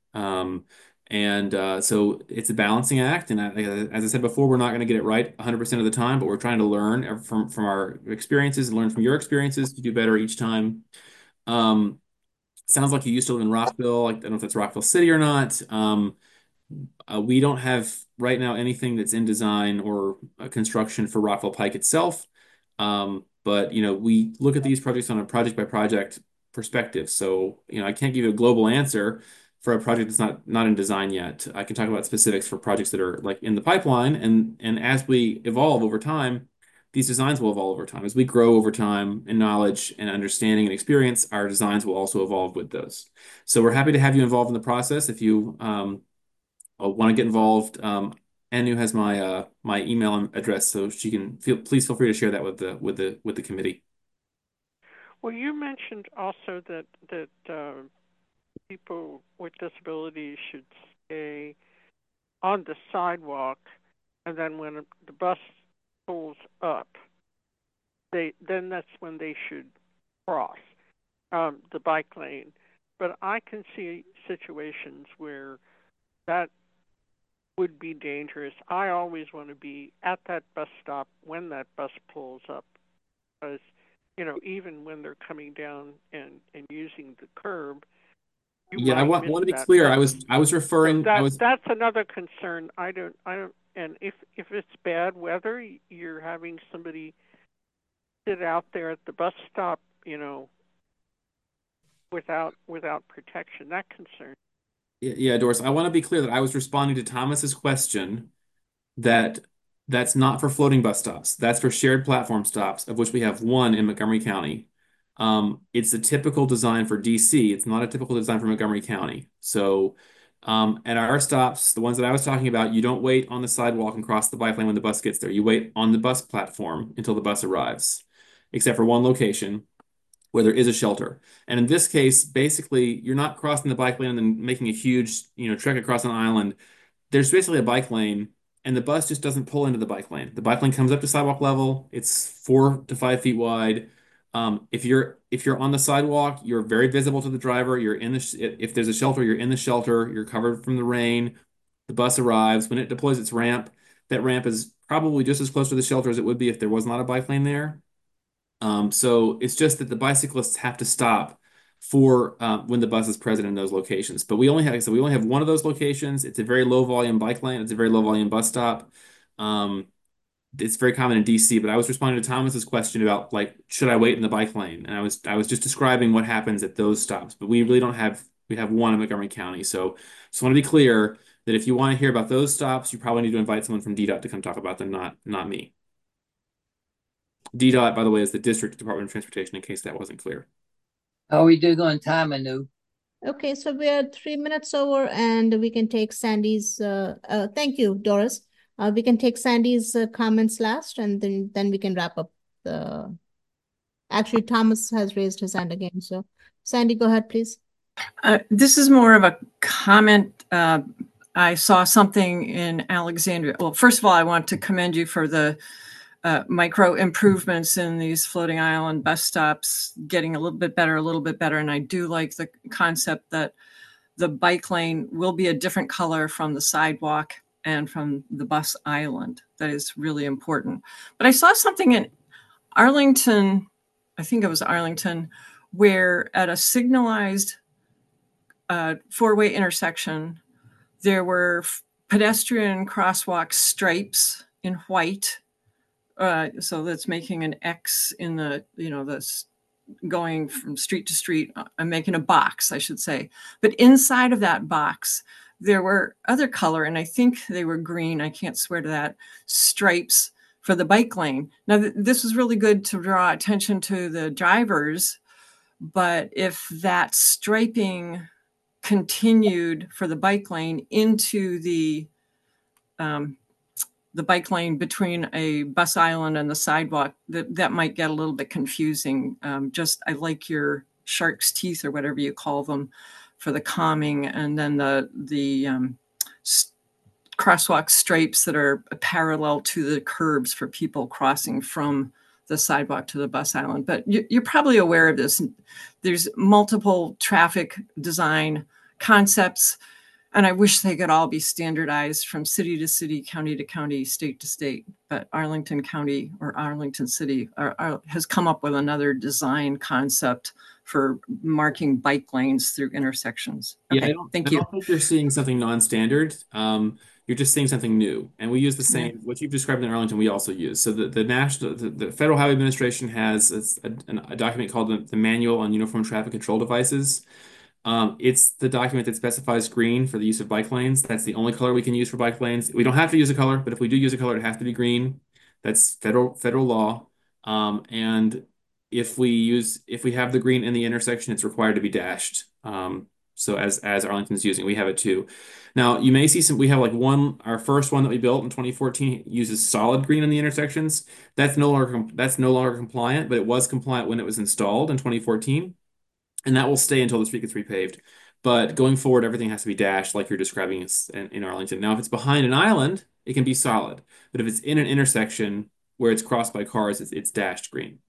So it's a balancing act. And as I said before, we're not going to get it right 100% of the time, but we're trying to learn from our experiences and learn from your experiences to do better each time. Sounds like you used to live in Rockville. I don't know if that's Rockville City or not. We don't have right now anything that's in design or construction for Rockville Pike itself. But we look at these projects on a project by project perspective. So, I can't give you a global answer for a project that's not in design yet. I can talk about specifics for projects that are like in the pipeline, and as we evolve over time, these designs will evolve over time. As we grow over time in knowledge and understanding and experience, our designs will also evolve with those. So we're happy to have you involved in the process. If you want to get involved, Anu has my email address, so she can please feel free to share that with the committee. Well, you mentioned also that people with disabilities should stay on the sidewalk, and then when the bus pulls up, that's when they should cross the bike lane. But I can see situations where that would be dangerous. I always want to be at that bus stop when that bus pulls up, because even when they're coming down and using the curb, I want to be clear. bus. I was referring. That's another concern. I don't. And if it's bad weather, you're having somebody sit out there at the bus stop, without protection. That concerns. Yeah, Doris, I want to be clear that I was responding to Thomas's question that's not for floating bus stops. That's for shared platform stops, of which we have one in Montgomery County. It's a typical design for DC. It's not a typical design for Montgomery County. So, at our stops, the ones that I was talking about, you don't wait on the sidewalk and cross the bike lane when the bus gets there. You wait on the bus platform until the bus arrives, except for one location where there is a shelter. And in this case, basically, you're not crossing the bike lane and then making a huge, trek across an island. There's basically a bike lane, and the bus just doesn't pull into the bike lane. The bike lane comes up to sidewalk level. It's 4 to 5 feet wide. If you're on the sidewalk, you're very visible to the driver. If there's a shelter, you're in the shelter. You're covered from the rain. The bus arrives. When it deploys its ramp, that ramp is probably just as close to the shelter as it would be if there was not a bike lane there. So it's just that the bicyclists have to stop for when the bus is present in those locations. But we only have one of those locations. It's a very low volume bike lane. It's a very low volume bus stop. It's very common in DC. But I was responding to Thomas's question about should I wait in the bike lane? And I was just describing what happens at those stops. But we really don't have. We have one in Montgomery County. So just want to be clear that if you want to hear about those stops, you probably need to invite someone from DDOT to come talk about them, not me. DDOT, by the way, is the District Department of Transportation, in case that wasn't clear. How are we doing on time, Anu? Okay, so we are 3 minutes over, and we can take Sandy's. Thank you, Doris. We can take Sandy's comments last, and then we can wrap up the. Actually, Thomas has raised his hand again. So, Sandy, go ahead, please. This is more of a comment. I saw something in Alexandria. Well, first of all, I want to commend you for the micro improvements in these floating island bus stops, getting a little bit better. And I do like the concept that the bike lane will be a different color from the sidewalk and from the bus island. That is really important. But I saw something in Arlington, I think it was Arlington, where at a signalized four-way intersection, there were pedestrian crosswalk stripes in white So that's making an X in the, going from street to street. I'm making a box, I should say. But inside of that box, there were other color, and I think they were green, I can't swear to that, stripes for the bike lane. Now, this was really good to draw attention to the drivers, but if that striping continued for the bike lane into the bike lane between a bus island and the sidewalk, that might get a little bit confusing. I like your shark's teeth or whatever you call them for the calming, and then the crosswalk stripes that are parallel to the curbs for people crossing from the sidewalk to the bus island. But you're probably aware of this. There's multiple traffic design concepts, and I wish they could all be standardized from city to city, county to county, state to state. But Arlington County or Arlington City has come up with another design concept for marking bike lanes through intersections. Okay, thank you. I don't think you're seeing something non-standard. You're just seeing something new. And we use the same, what you've described in Arlington, we also use. So the Federal Highway Administration has a document called the Manual on Uniform Traffic Control Devices. It's the document that specifies green for the use of bike lanes. That's the only color we can use for bike lanes. We don't have to use a color, but if we do use a color, it has to be green. That's federal law. And if we have the green in the intersection, it's required to be dashed. So as Arlington's using, we have it too. Now you may see we have our first one that we built in 2014 uses solid green in the intersections. That's no longer compliant, but it was compliant when it was installed in 2014. And that will stay until the street gets repaved. But going forward, everything has to be dashed like you're describing in Arlington. Now, if it's behind an island, it can be solid. But if it's in an intersection where it's crossed by cars, it's dashed green.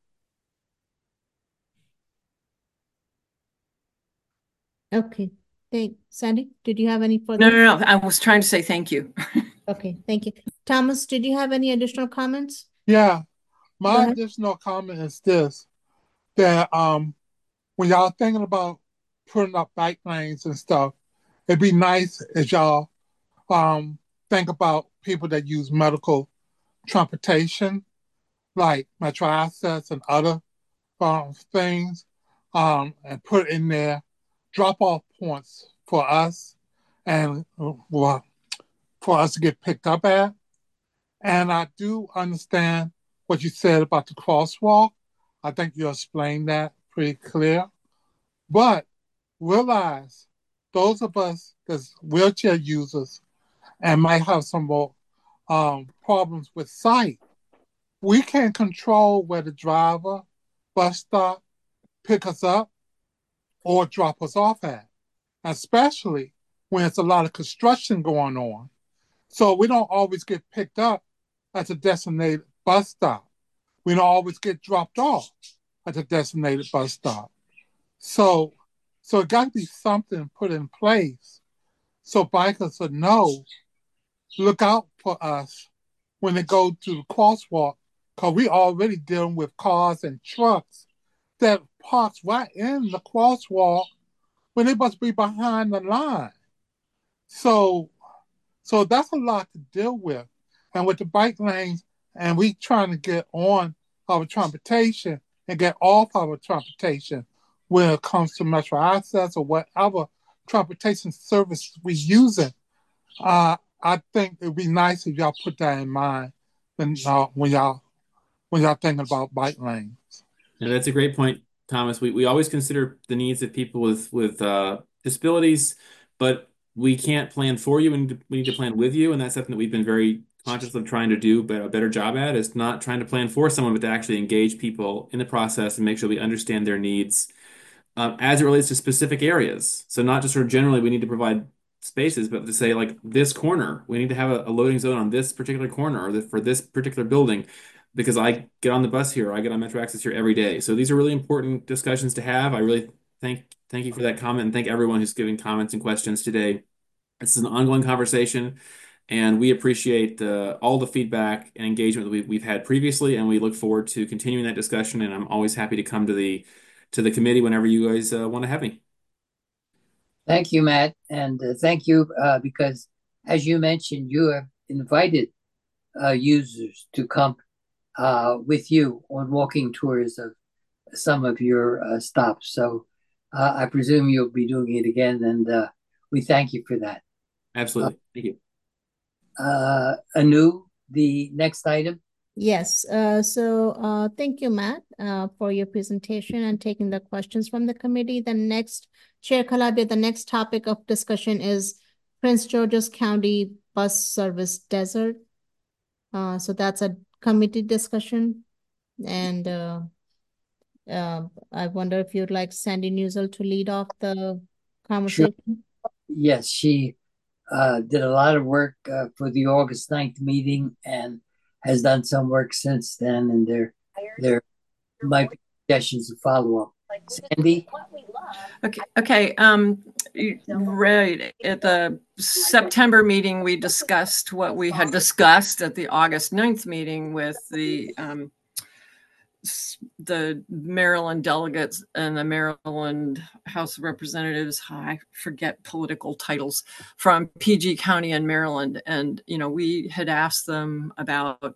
Okay. Sandy, did you have any further? No. I was trying to say thank you. Okay, thank you. Thomas, did you have any additional comments? Yeah, my additional comment is this, that when y'all thinking about putting up bike lanes and stuff, it'd be nice if y'all think about people that use medical transportation, like Metro Access and other things, and put in there drop-off points for us and for us to get picked up at. And I do understand what you said about the crosswalk. I think you explained that pretty clear. But realize those of us that's wheelchair users and might have some more problems with sight, we can't control where the driver, bus stop, pick us up or drop us off at, especially when it's a lot of construction going on. So we don't always get picked up at the designated bus stop. We don't always get dropped off at the designated bus stop. So it got to be something put in place so bikers would know, look out for us when they go to the crosswalk, because we already dealing with cars and trucks that parks right in the crosswalk when they must be behind the line. So that's a lot to deal with. And with the bike lanes, and we trying to get on our transportation and get off our transportation when it comes to Metro Access or whatever transportation service we're using. I think it'd be nice if y'all put that in mind when y'all thinking about bike lanes. Yeah, that's a great point, Thomas. We always consider the needs of people with disabilities, but we can't plan for you. We need to plan with you, and that's something that we've been very conscious of trying to do a better job at, is not trying to plan for someone, but to actually engage people in the process and make sure we understand their needs as it relates to specific areas. So not just sort of generally we need to provide spaces, but to say like this corner, we need to have a loading zone on this particular corner or for this particular building, because I get on the bus here, or I get on Metro Access here every day. So these are really important discussions to have. I really thank you for that comment, and thank everyone who's giving comments and questions today. This is an ongoing conversation, and we appreciate all the feedback and engagement that we've had previously, and we look forward to continuing that discussion. And I'm always happy to come to the committee whenever you guys want to have me. Thank you, Matt, and thank you because, as you mentioned, you have invited users to come with you on walking tours of some of your stops. So I presume you'll be doing it again, and we thank you for that. Absolutely. Thank you. Anu, the next item. Yes, thank you, Matt, for your presentation and taking the questions from the committee. The next, Chair Calabria, the next topic of discussion is Prince George's County Bus Service Desert. So that's a committee discussion. And I wonder if you'd like Sandy Newsel to lead off the conversation. Sure. Yes, she did a lot of work for the August 9th meeting and has done some work since then, and there might be suggestions to follow up. Sandy? Okay. Right at the September meeting, we discussed what we had discussed at the August 9th meeting with the Maryland delegates and the Maryland House of Representatives. I forget political titles from PG County and Maryland. And, we had asked them about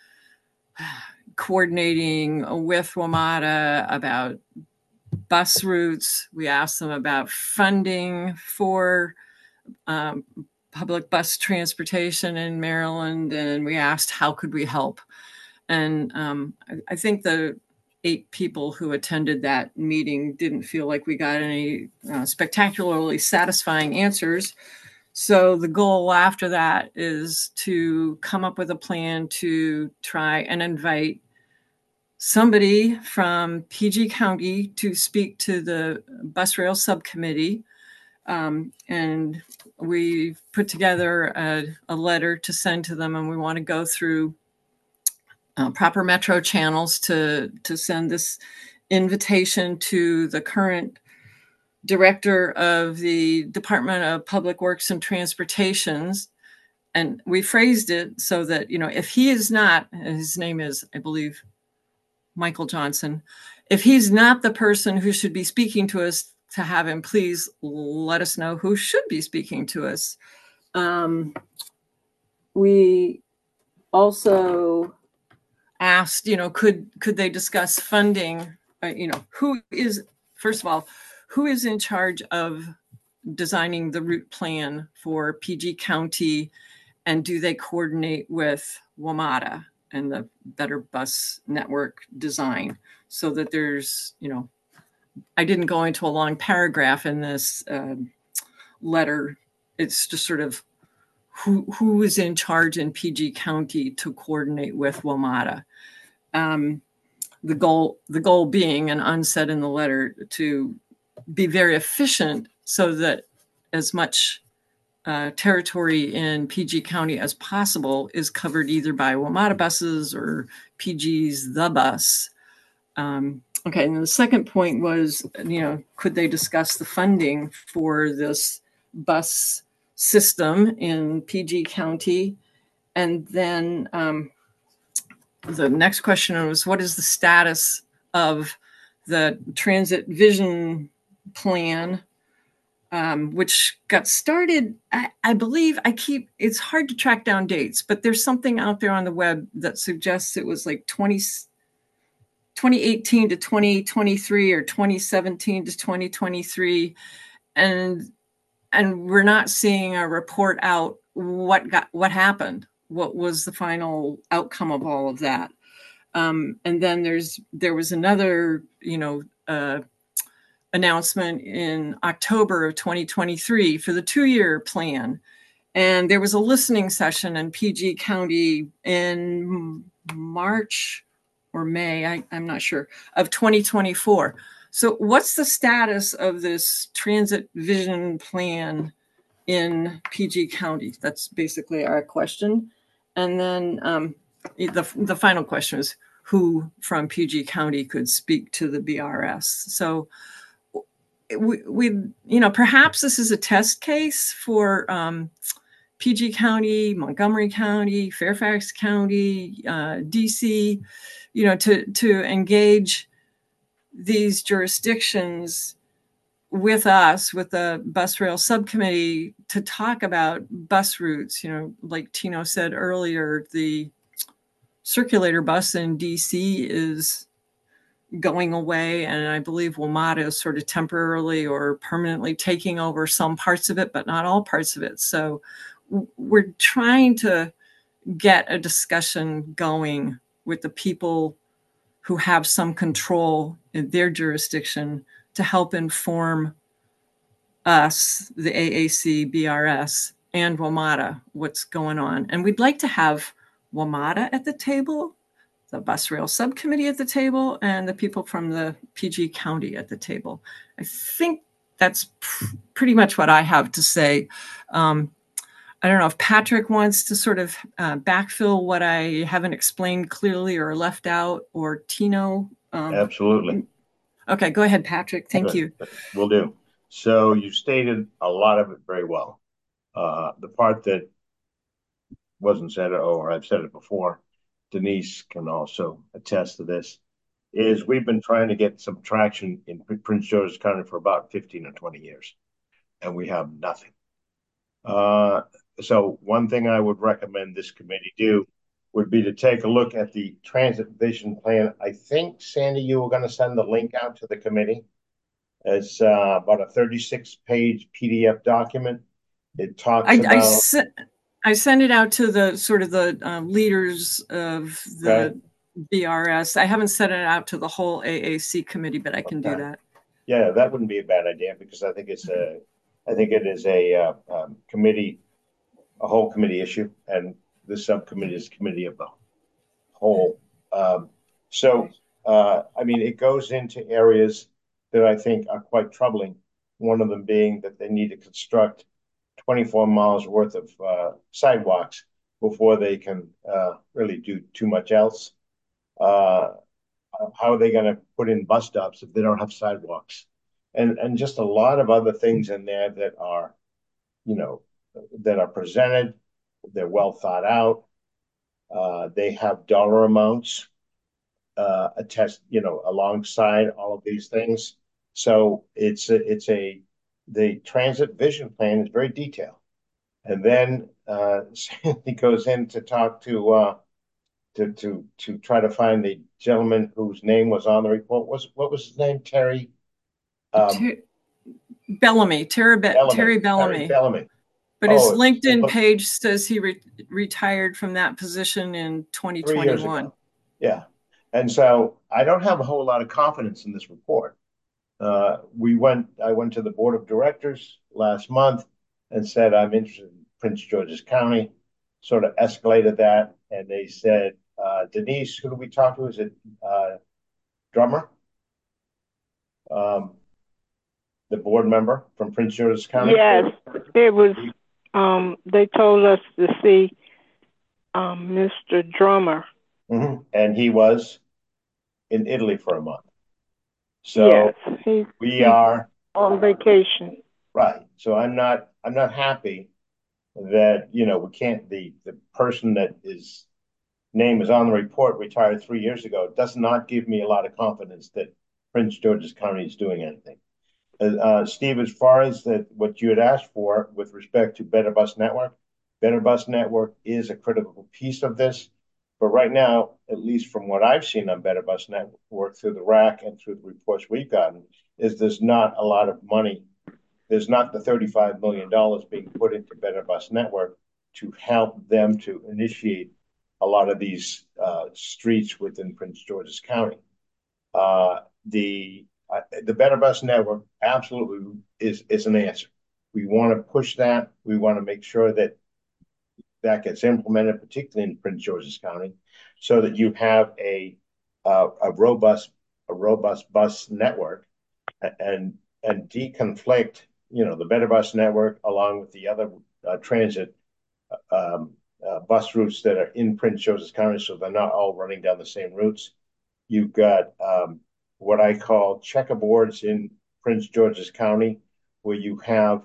coordinating with WMATA about bus routes. We asked them about funding for public bus transportation in Maryland. And we asked, how could we help? And I think the 8 people who attended that meeting didn't feel like we got any spectacularly satisfying answers. So the goal after that is to come up with a plan to try and invite somebody from PG County to speak to the bus rail subcommittee. And we put together a letter to send to them, and we want to go through proper Metro channels to send this invitation to the current director of the Department of Public Works and Transportations. And we phrased it so that, if he is not, his name is, I believe, Michael Johnson, if he's not the person who should be speaking to us, to have him please let us know who should be speaking to us. We also asked, could they discuss funding? Who is, first of all, who is in charge of designing the route plan for PG County, and do they coordinate with WMATA and the Better Bus Network design, so that there's, I didn't go into a long paragraph in this letter. It's just sort of who is in charge in PG County to coordinate with WMATA. The goal being, and unsaid in the letter, to be very efficient so that as much territory in PG County as possible is covered either by WMATA buses or PG's The Bus. Okay, and the second point was, could they discuss the funding for this bus system in PG County? And then the next question was, what is the status of the transit vision plan, which got started, I believe, it's hard to track down dates, but there's something out there on the web that suggests it was like 2018 to 2023 or 2017 to 2023. And we're not seeing a report out what happened, what was the final outcome of all of that. And then there was another, announcement in October of 2023 for the 2-year plan. And there was a listening session in PG County in March or May, I'm not sure, of 2024. So what's the status of this transit vision plan in PG County? That's basically our question. And then the final question is, who from PG County could speak to the BRS? So we perhaps this is a test case for PG County, Montgomery County, Fairfax County, DC, to engage these jurisdictions with us, with the bus rail subcommittee, to talk about bus routes. Like Tino said earlier, the circulator bus in DC is going away, and I believe WMATA is sort of temporarily or permanently taking over some parts of it, but not all parts of it. So we're trying to get a discussion going with the people who have some control in their jurisdiction to help inform us, the AAC, BRS, and WMATA, what's going on. And we'd like to have WMATA at the table, the bus rail subcommittee at the table, and the people from the PG County at the table. I think that's pretty much what I have to say. I don't know if Patrick wants to sort of backfill what I haven't explained clearly or left out, or Tino. Absolutely. Okay, go ahead, Patrick. Thank you. Will do. So you stated a lot of it very well. The part that wasn't said, or I've said it before, Denise can also attest to this, is we've been trying to get some traction in Prince George's County for about 15 or 20 years, and we have nothing. So one thing I would recommend this committee do would be to take a look at the transit vision plan. I think, Sandy, you were going to send the link out to the committee. It's about a 36-page PDF document. It talks about... I sent it out to the sort of the leaders of the BRS. I haven't sent it out to the whole AAC committee, but I can do that. Yeah, that wouldn't be a bad idea, because I think it is a committee, a whole committee issue, and this subcommittee is committee of the whole. I mean, it goes into areas that I think are quite troubling. One of them being that they need to construct 24 miles worth of sidewalks before they can really do too much else. How are they going to put in bus stops if they don't have sidewalks? And just a lot of other things in there that are, that are presented. They're well thought out. They have dollar amounts alongside all of these things. So the transit vision plan is very detailed. And then Sandy goes in to talk to try to find the gentleman whose name was on the report. What was his name? Terry Bellamy. Terry Bellamy. But his LinkedIn page says he retired from that position in 2021. Yeah. And so I don't have a whole lot of confidence in this report. I went to the board of directors last month and said, I'm interested in Prince George's County, sort of escalated that. And they said, Denise, who do we talk to? Is it Drummer? The board member from Prince George's County? Yes, it was, they told us to see Mr. Drummer. Mm-hmm. And he was in Italy for a month. So yes, we are on vacation. Right. So I'm not happy that, we can't, the person that his name is on the report retired 3 years ago. It does not give me a lot of confidence that Prince George's County is doing anything. Steve, as far as what you had asked for with respect to Better Bus Network is a critical piece of this. But right now, at least from what I've seen on Better Bus Network through the RAC and through the reports we've gotten, is there's not a lot of money. There's not the $35 million being put into Better Bus Network to help them to initiate a lot of these streets within Prince George's County. The Better Bus Network absolutely is an answer. We want to push that. We want to make sure that gets implemented, particularly in Prince George's County, so that you have a robust bus network and deconflict, the Better Bus Network along with the other transit bus routes that are in Prince George's County, so they're not all running down the same routes. You've got what I call checkerboards in Prince George's County, where you have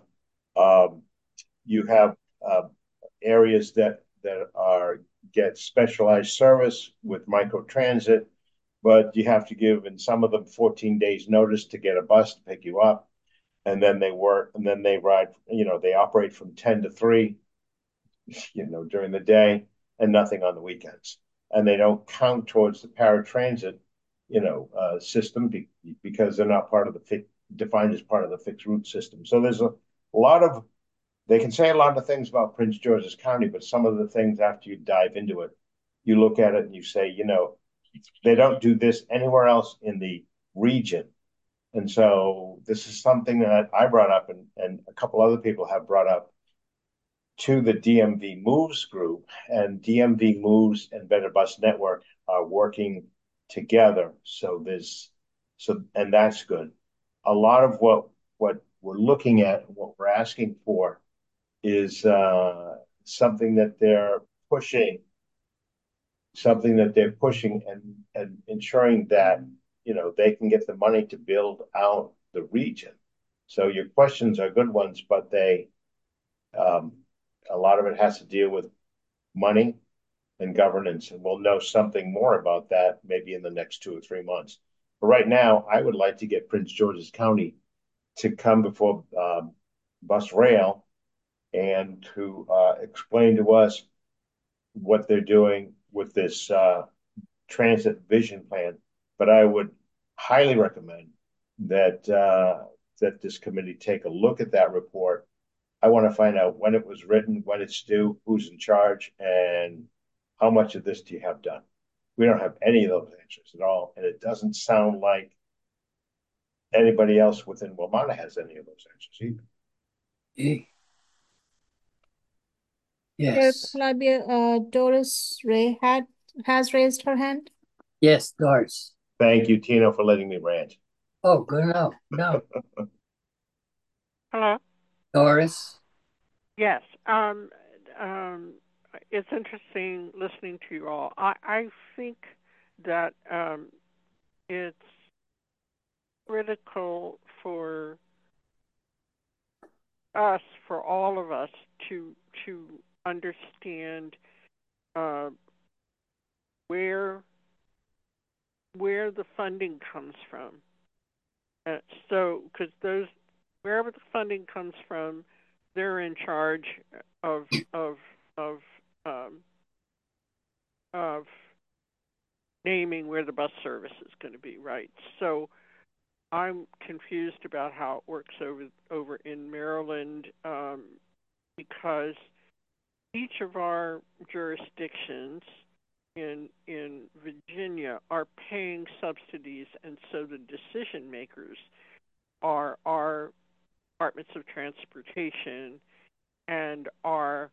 areas that get specialized service with microtransit, but you have to give, in some of them, 14 days notice to get a bus to pick you up. And then they ride, they operate from 10 to 3, during the day, and nothing on the weekends. and they don't count towards the paratransit, system because they're not part of the defined as part of the fixed route system. So there's a lot of they can say a lot of things about Prince George's County, but some of the things after you dive into it, you look at it and you say, they don't do this anywhere else in the region. And so this is something that I brought up and a couple other people have brought up to the DMV Moves group, and DMV Moves and Better Bus Network are working together. And that's good. A lot of what we're looking at, what we're asking for, is something that they're pushing, and ensuring that they can get the money to build out the region. So your questions are good ones, but a lot of it has to deal with money and governance, and we'll know something more about that maybe in the next 2 or 3 months. But right now, I would like to get Prince George's County to come before Bus Rail and to explain to us what they're doing with this transit vision plan. But I would highly recommend that that this committee take a look at that report. I want to find out when it was written, when it's due, who's in charge, and how much of this do you have done? We don't have any of those answers at all, and it doesn't sound like anybody else within WMATA has any of those answers either. Yes. Doris Ray has raised her hand. Yes, Doris. Thank you, Tino, for letting me rant. Oh, good enough. No. Hello? Doris? Yes. It's interesting listening to you all. I think that it's critical for us, for all of us, to understand where the funding comes from. So, because wherever the funding comes from, they're in charge of naming where the bus service is going to be, right? So I'm confused about how it works over in Maryland, because each of our jurisdictions in Virginia are paying subsidies, and so the decision makers are our departments of transportation and our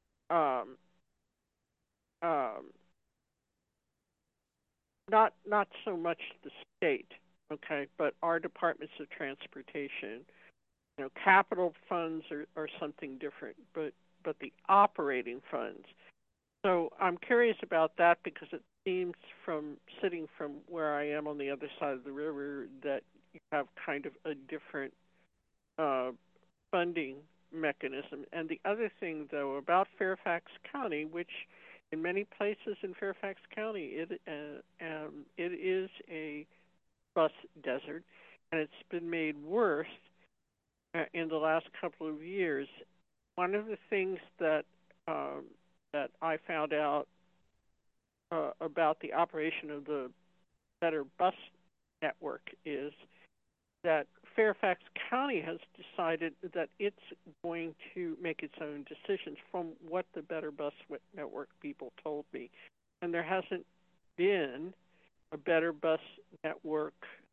not so much the state, okay, but our departments of transportation. Capital funds are something different, but the operating funds. So I'm curious about that, because it seems, from sitting from where I am on the other side of the river, that you have kind of a different funding mechanism. And the other thing, though, about Fairfax County, which in many places in Fairfax County, it is a bus desert, and it's been made worse in the last couple of years. One of the things that I found out about the operation of the Better Bus Network is that Fairfax County has decided that it's going to make its own decisions, from what the Better Bus Network people told me. And there hasn't been a Better Bus Network,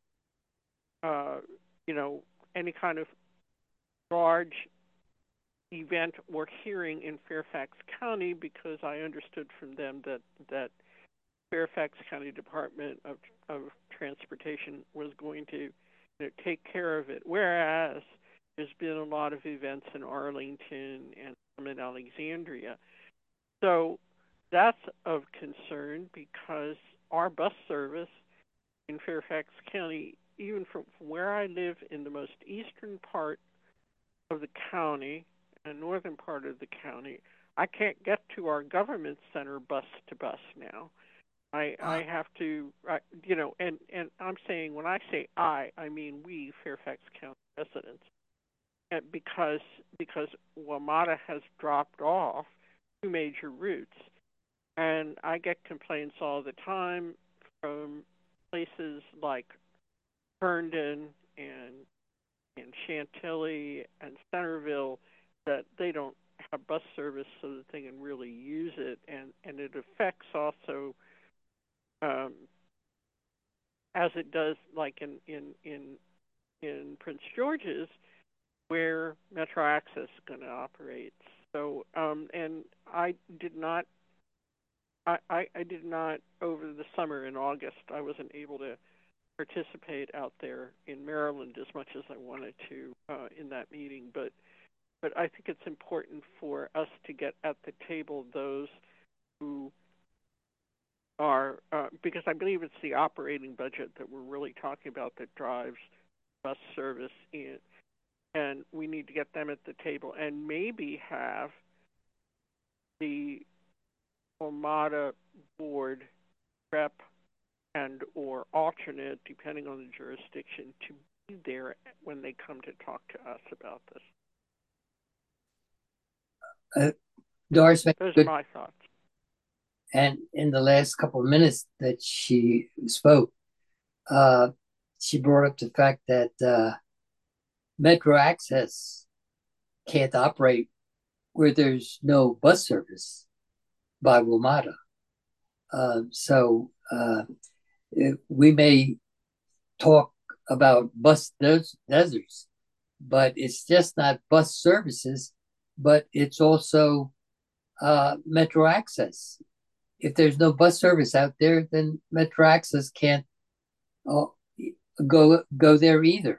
any kind of large event or hearing in Fairfax County, because I understood from them that Fairfax County Department of Transportation was going to take care of it, whereas there's been a lot of events in Arlington and some in Alexandria. So that's of concern, because our bus service in Fairfax County, even from where I live in the most eastern part of the county and northern part of the county, I can't get to our government center bus to bus now. I have to, and I'm saying, when I say I mean we, Fairfax County residents, and because WMATA has dropped off 2 major routes. And I get complaints all the time from places like Herndon and Chantilly and Centerville that they don't have bus service so that they can really use it, and it affects also, as it does like in Prince George's, where Metro Access is going to operate. So and I did not over the summer in August. I wasn't able to participate out there in Maryland as much as I wanted to in that meeting, but I think it's important for us to get at the table those who are because I believe it's the operating budget that we're really talking about that drives bus service in, and we need to get them at the table and maybe have the WMATA board rep and or alternate, depending on the jurisdiction, to be there when they come to talk to us about this. Doris, those are my thoughts. And in the last couple of minutes that she spoke, she brought up the fact that Metro Access can't operate where there's no bus service by WMATA. So we may talk about bus deserts, but it's just not bus services, but it's also Metro Access. If there's no bus service out there, then Metro Access can't go there either.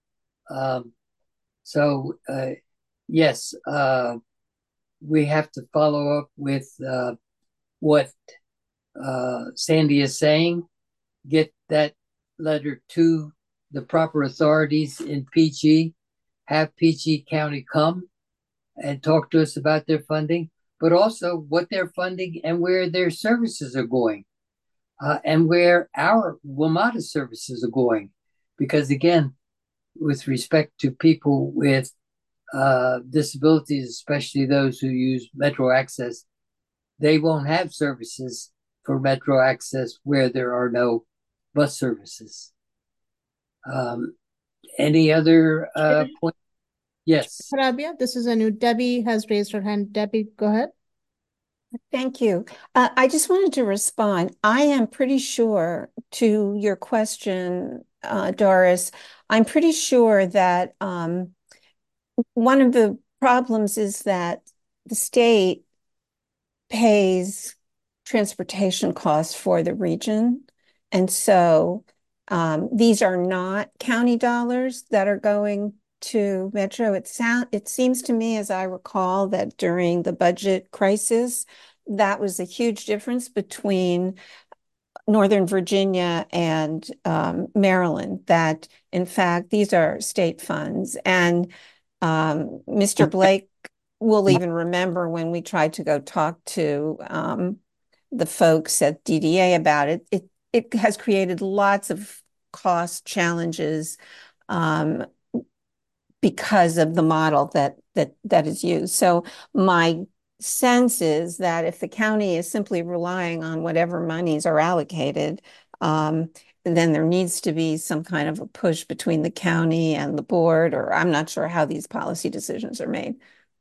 So yes, we have to follow up with what Sandy is saying. Get that letter to the proper authorities in PG. Have PG County come and talk to us about their funding, but also what they're funding and where their services are going, and where our WMATA services are going. Because again, with respect to people with disabilities, especially those who use Metro Access, they won't have services for Metro Access where there are no bus services. Any other point? Yes. Rabia, this is Anu. Debbie has raised her hand. Debbie, go ahead. Thank you. I just wanted to respond. I am pretty sure to your question, Doris, I'm pretty sure that one of the problems is that the state pays transportation costs for the region. And so these are not county dollars that are going to Metro. It seems to me, as I recall, that during the budget crisis, that was a huge difference between Northern Virginia and Maryland, that in fact, these are state funds. And Mr. Blake will even remember when we tried to go talk to the folks at DDA about it. It has created lots of cost challenges because of the model that is used. So my sense is that if the county is simply relying on whatever monies are allocated, then there needs to be some kind of a push between the county and the board, or I'm not sure how these policy decisions are made.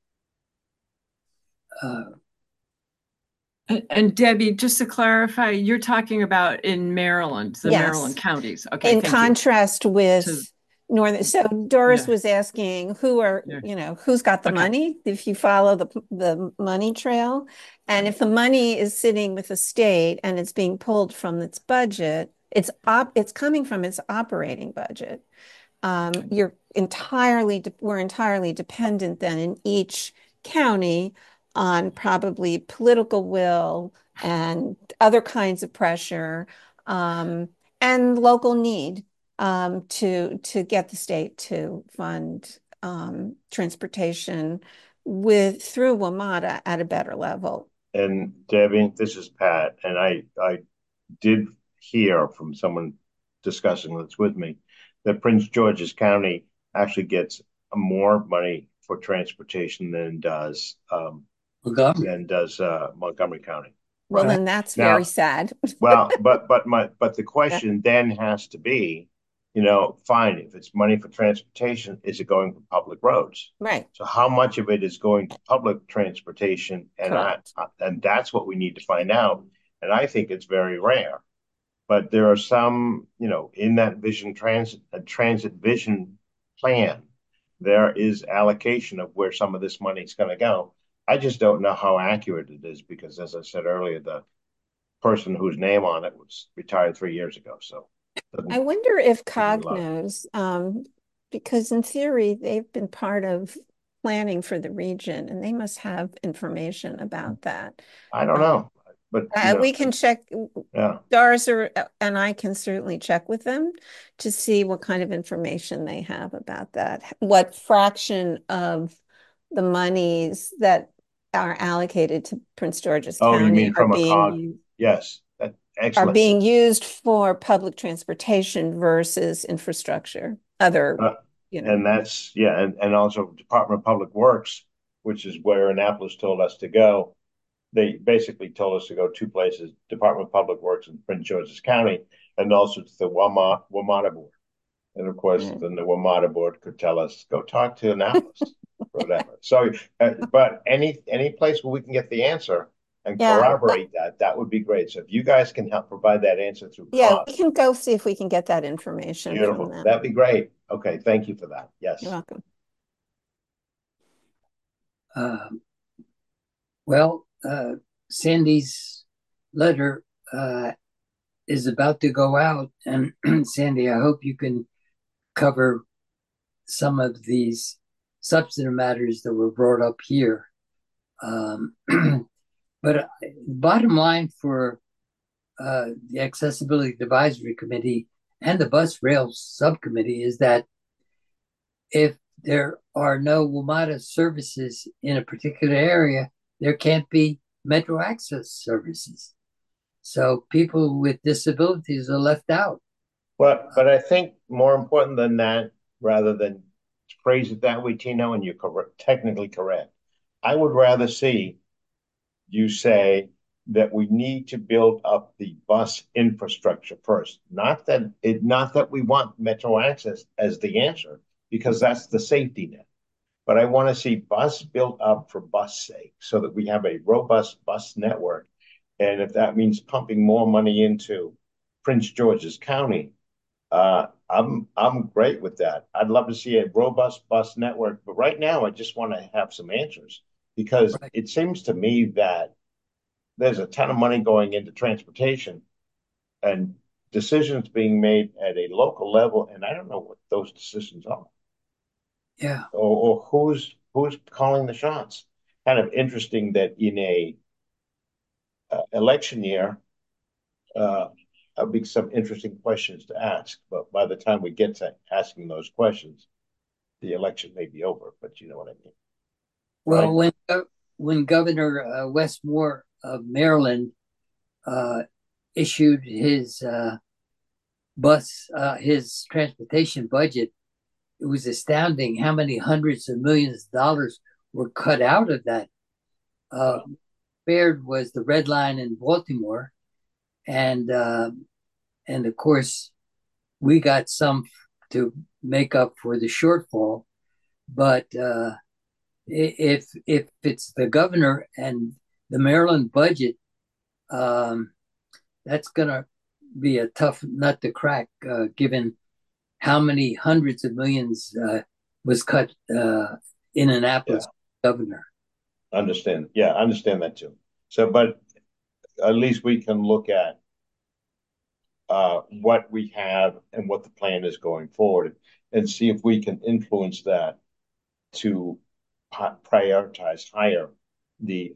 And Debbie, just to clarify, you're talking about in Maryland, the Yes. Maryland counties. Okay, in contrast with Northern. So Doris was asking who's got the money, if you follow the money trail. And if the money is sitting with the state and it's being pulled from its budget, it's coming from its operating budget. We're entirely dependent then in each county on probably political will and other kinds of pressure and local need to get the state to fund transportation through WMATA at a better level. And Debbie, this is Pat, and I did hear from someone discussing this with me that Prince George's County actually gets more money for transportation than does Montgomery County. Well, Right. then that's Now, very sad. well, but the question then has to be, fine, if it's money for transportation, is it going for public roads? Right. So how much of it is going to public transportation? Correct. And that's what we need to find out. And I think it's very rare. But there are some, in that transit vision plan, there is allocation of where some of this money is going to go. I just don't know how accurate it is because, as I said earlier, the person whose name on it was retired 3 years ago. So I wonder if give me a lot. COG knows, because in theory, they've been part of planning for the region and they must have information about that. I don't know, but We can check, yeah. Doris and I can certainly check with them to see what kind of information they have about that. What fraction of the monies that are allocated to Prince George's Oh, you County mean are from a COG? Yes, excellent. being used for public transportation versus infrastructure, other, And that's, and also Department of Public Works, which is where Annapolis told us to go. They basically told us to go two places: Department of Public Works in Prince George's County, and also to the WMATA board. And of course, then the WMATA board could tell us, go talk to Annapolis or whatever. So, but any place where we can get the answer and corroborate that would be great. So if you guys can help provide that answer through COG, we can go see if we can get that information from beautiful. them. That'd be great. Okay, thank you for that. Yes. You're welcome. Sandy's letter is about to go out, and Sandy, I hope you can cover some of these substantive matters that were brought up here. But bottom line for the Accessibility Advisory Committee and the Bus Rail Subcommittee is that if there are no WMATA services in a particular area, there can't be metro access services. So people with disabilities are left out. But I think more important than that, rather than phrase it that way, Tino, and you're technically correct, I would rather see you say that we need to build up the bus infrastructure first. Not that we want metro access as the answer, because that's the safety net. But I want to see bus built up for bus sake so that we have a robust bus network. And if that means pumping more money into Prince George's County, I'm great with that. I'd love to see a robust bus network, but right now I just want to have some answers because it seems to me that there's a ton of money going into transportation and decisions being made at a local level, and I don't know what those decisions are. Yeah. Or who's calling the shots. Kind of interesting that in a election year, there'll be some interesting questions to ask. But by the time we get to asking those questions, the election may be over. But you know what I mean. Well, right? When Governor Wes Moore of Maryland issued his his transportation budget, it was astounding how many hundreds of millions of dollars were cut out of that. Spared was the Red Line in Baltimore, and of course we got some to make up for the shortfall. But if it's the governor and the Maryland budget, that's going to be a tough nut to crack, given how many hundreds of millions was cut in Annapolis governor. Understand. Yeah, I understand that too. So, but at least we can look at what we have and what the plan is going forward and see if we can influence that to prioritize higher the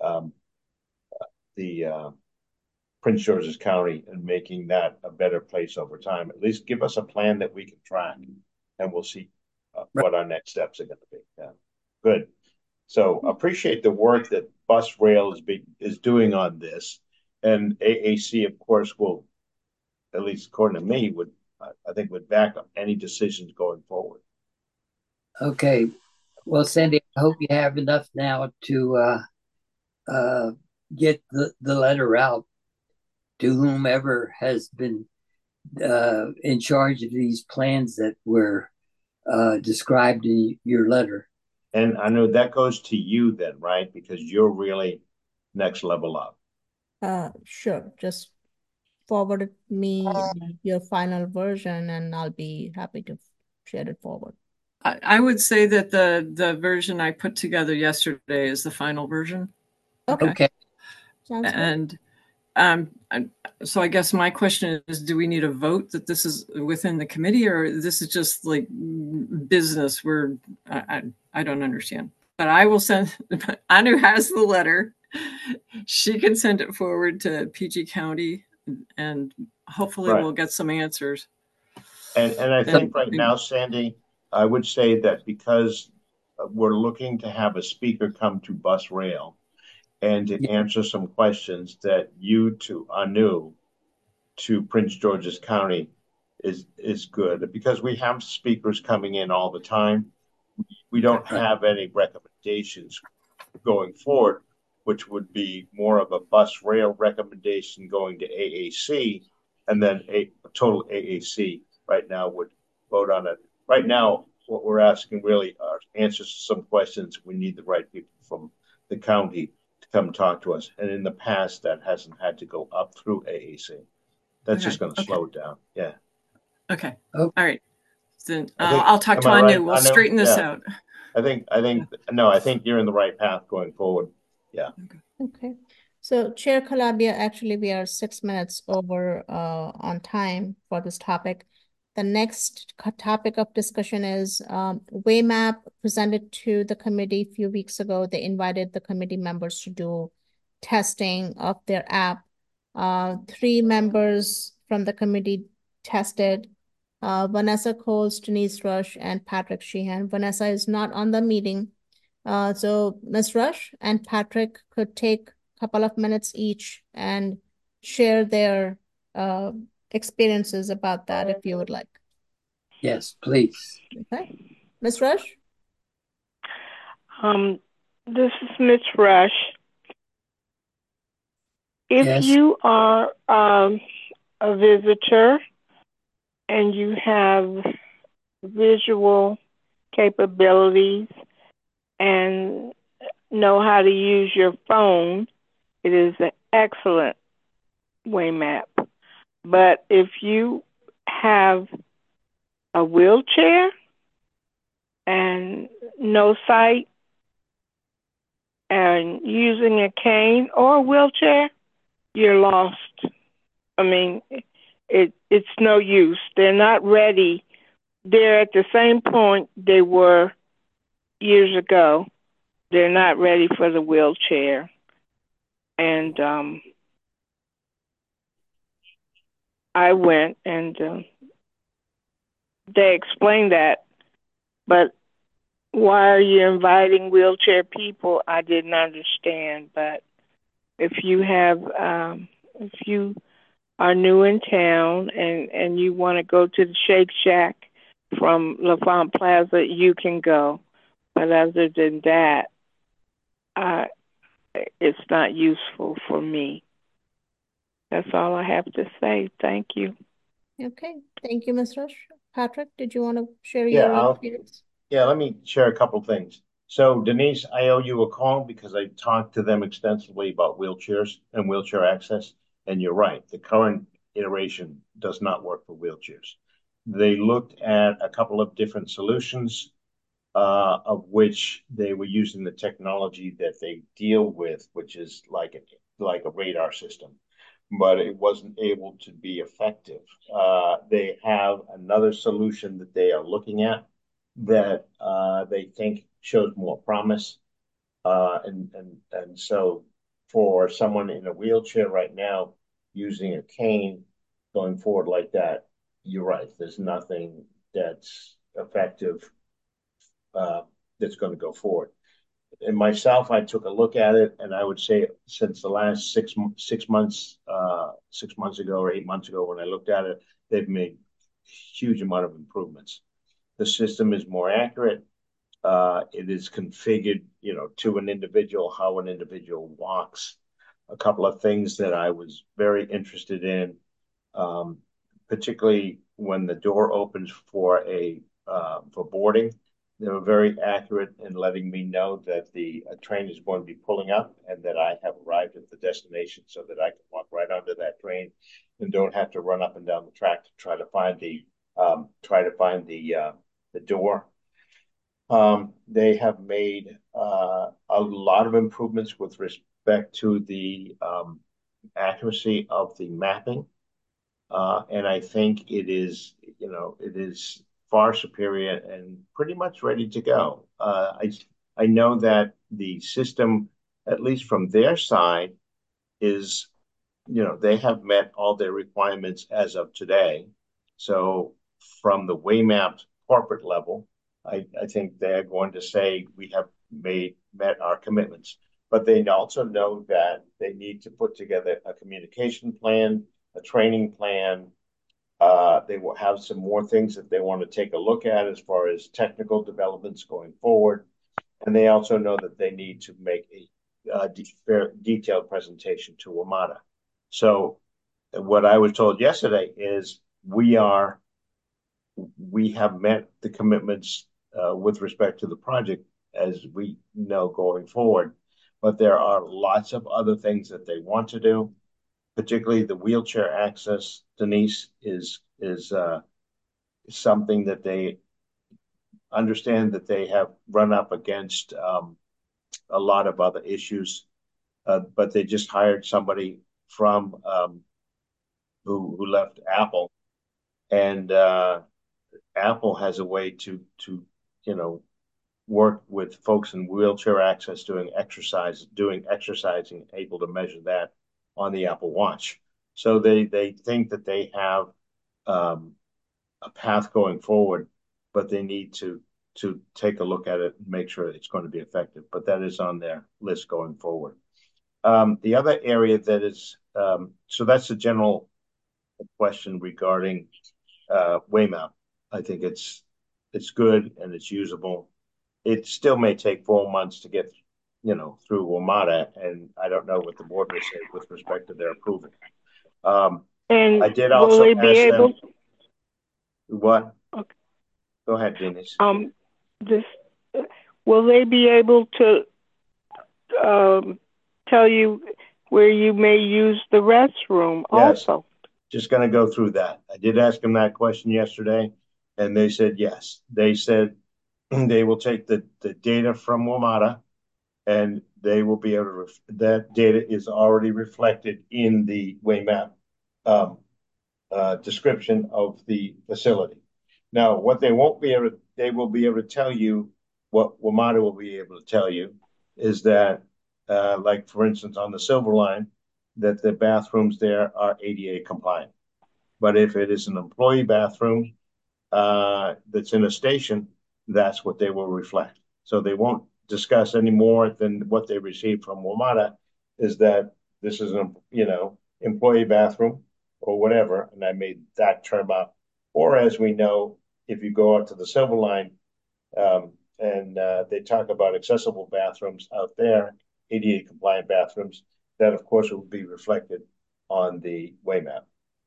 Prince George's County and making that a better place over time. At least give us a plan that we can track, and we'll see what our next steps are going to be. Yeah. Good. So appreciate the work that Bus Rail is doing on this, and AAC, of course, will, at least according to me, I think would back up any decisions going forward. Okay. Well, Sandy, I hope you have enough now to get the letter out to whomever has been in charge of these plans that were described in your letter. And I know that goes to you then, right? Because you're really next level up. Sure. Just forward me your final version and I'll be happy to share it forward. I would say that the version I put together yesterday is the final version. Okay. Sounds good. And so I guess my question is, do we need a vote that this is within the committee, or this is just like business where I don't understand? But I will send, Anu has the letter. She can send it forward to PG County and hopefully Right. we'll get some answers. And I think right now, Sandy, I would say that because we're looking to have a speaker come to Bus Rail and to answer some questions, that you to Anu to Prince George's County is good, because we have speakers coming in all the time. We don't have any recommendations going forward, which would be more of a Bus Rail recommendation going to AAC, and then a total AAC right now would vote on it. Right now, what we're asking really are answers to some questions. We need the right people from the county to come talk to us. And in the past, that hasn't had to go up through AAC. That's just going to slow it down. Yeah. Okay. All right. Then think, I'll talk to Anu. Right? We'll straighten this out. I think you're in the right path going forward. Yeah. Okay. So Chair Calabria, actually we are 6 minutes over on time for this topic. The next topic of discussion is Waymap presented to the committee a few weeks ago. They invited the committee members to do testing of their app. 3 members from the committee tested, Vanessa Coles, Denise Rush, and Patrick Sheehan. Vanessa is not on the meeting. So Ms. Rush and Patrick could take a couple of minutes each and share their experiences about that if you would like. Yes, please. Okay. Ms. Rush? This is Ms. Rush. If you are a visitor and you have visual capabilities and know how to use your phone, it is an excellent Waymap. But if you have a wheelchair and no sight and using a cane or a wheelchair, you're lost. I mean, it's no use. They're not ready. They're at the same point they were years ago. They're not ready for the wheelchair. And I went and they explained that. But why are you inviting wheelchair people? I didn't understand. But if you have, if you are new in town and you want to go to the Shake Shack from LaFont Plaza, you can go. But other than that, it's not useful for me. That's all I have to say. Thank you. Okay. Thank you, Ms. Rush. Patrick, did you want to share your experience? Yeah, let me share a couple things. So, Denise, I owe you a call because I talked to them extensively about wheelchairs and wheelchair access. And you're right, the current iteration does not work for wheelchairs. They looked at a couple of different solutions, of which they were using the technology that they deal with, which is like a radar system, but it wasn't able to be effective. They have another solution that they are looking at that they think shows more promise. And so for someone in a wheelchair right now using a cane going forward like that, you're right. There's nothing that's effective that's going to go forward. And myself, I took a look at it, and I would say since the last 6 months, 6 months ago or 8 months ago, when I looked at it, they've made huge amount of improvements. The system is more accurate. It is configured, to an individual, how an individual walks. a couple of things that I was very interested in, particularly when the door opens for boarding. They were very accurate in letting me know that the train is going to be pulling up and that I have arrived at the destination, so that I can walk right onto that train and don't have to run up and down the track to try to find the door. They have made a lot of improvements with respect to the accuracy of the mapping. And I think it is far superior and pretty much ready to go. I know that the system, at least from their side, is, they have met all their requirements as of today. So from the Waymapped corporate level, I think they're going to say we have met our commitments. But they also know that they need to put together a communication plan, a training plan. They will have some more things that they want to take a look at as far as technical developments going forward. And they also know that they need to make a detailed presentation to WMATA. So what I was told yesterday is we have met the commitments with respect to the project as we know going forward. But there are lots of other things that they want to do, particularly the wheelchair access, Denise, is something that they understand that they have run up against a lot of other issues. But they just hired somebody from who left Apple, and Apple has a way to work with folks in wheelchair access doing exercising, able to measure that on the Apple Watch. So they think that they have a path going forward, but they need to take a look at it and make sure it's going to be effective. But that is on their list going forward. The other area that is, so that's the general question regarding Waymap. I think it's good and it's usable. It still may take 4 months to get through WMATA, and I don't know what the board will say with respect to their approval. And I did also will they be ask able? them what? Okay. Go ahead, Denise. This will they be able to tell you where you may use the restroom Yes. also? Just going to go through that. I did ask them that question yesterday, and they said yes. They said they will take the data from WMATA, and they will be able to, that data is already reflected in the Waymap description of the facility. Now, what they won't be able to, they will be able to tell you, what WMATA will be able to tell you is that, like for instance, on the Silver Line, that the bathrooms there are ADA compliant. But if it is an employee bathroom that's in a station, that's what they will reflect. So they won't discuss any more than what they received from WMATA, is that this is an employee bathroom or whatever, and I made that term up. Or as we know, if you go out to the Silver Line and they talk about accessible bathrooms out there, ADA compliant bathrooms, that of course will be reflected on the Waymap.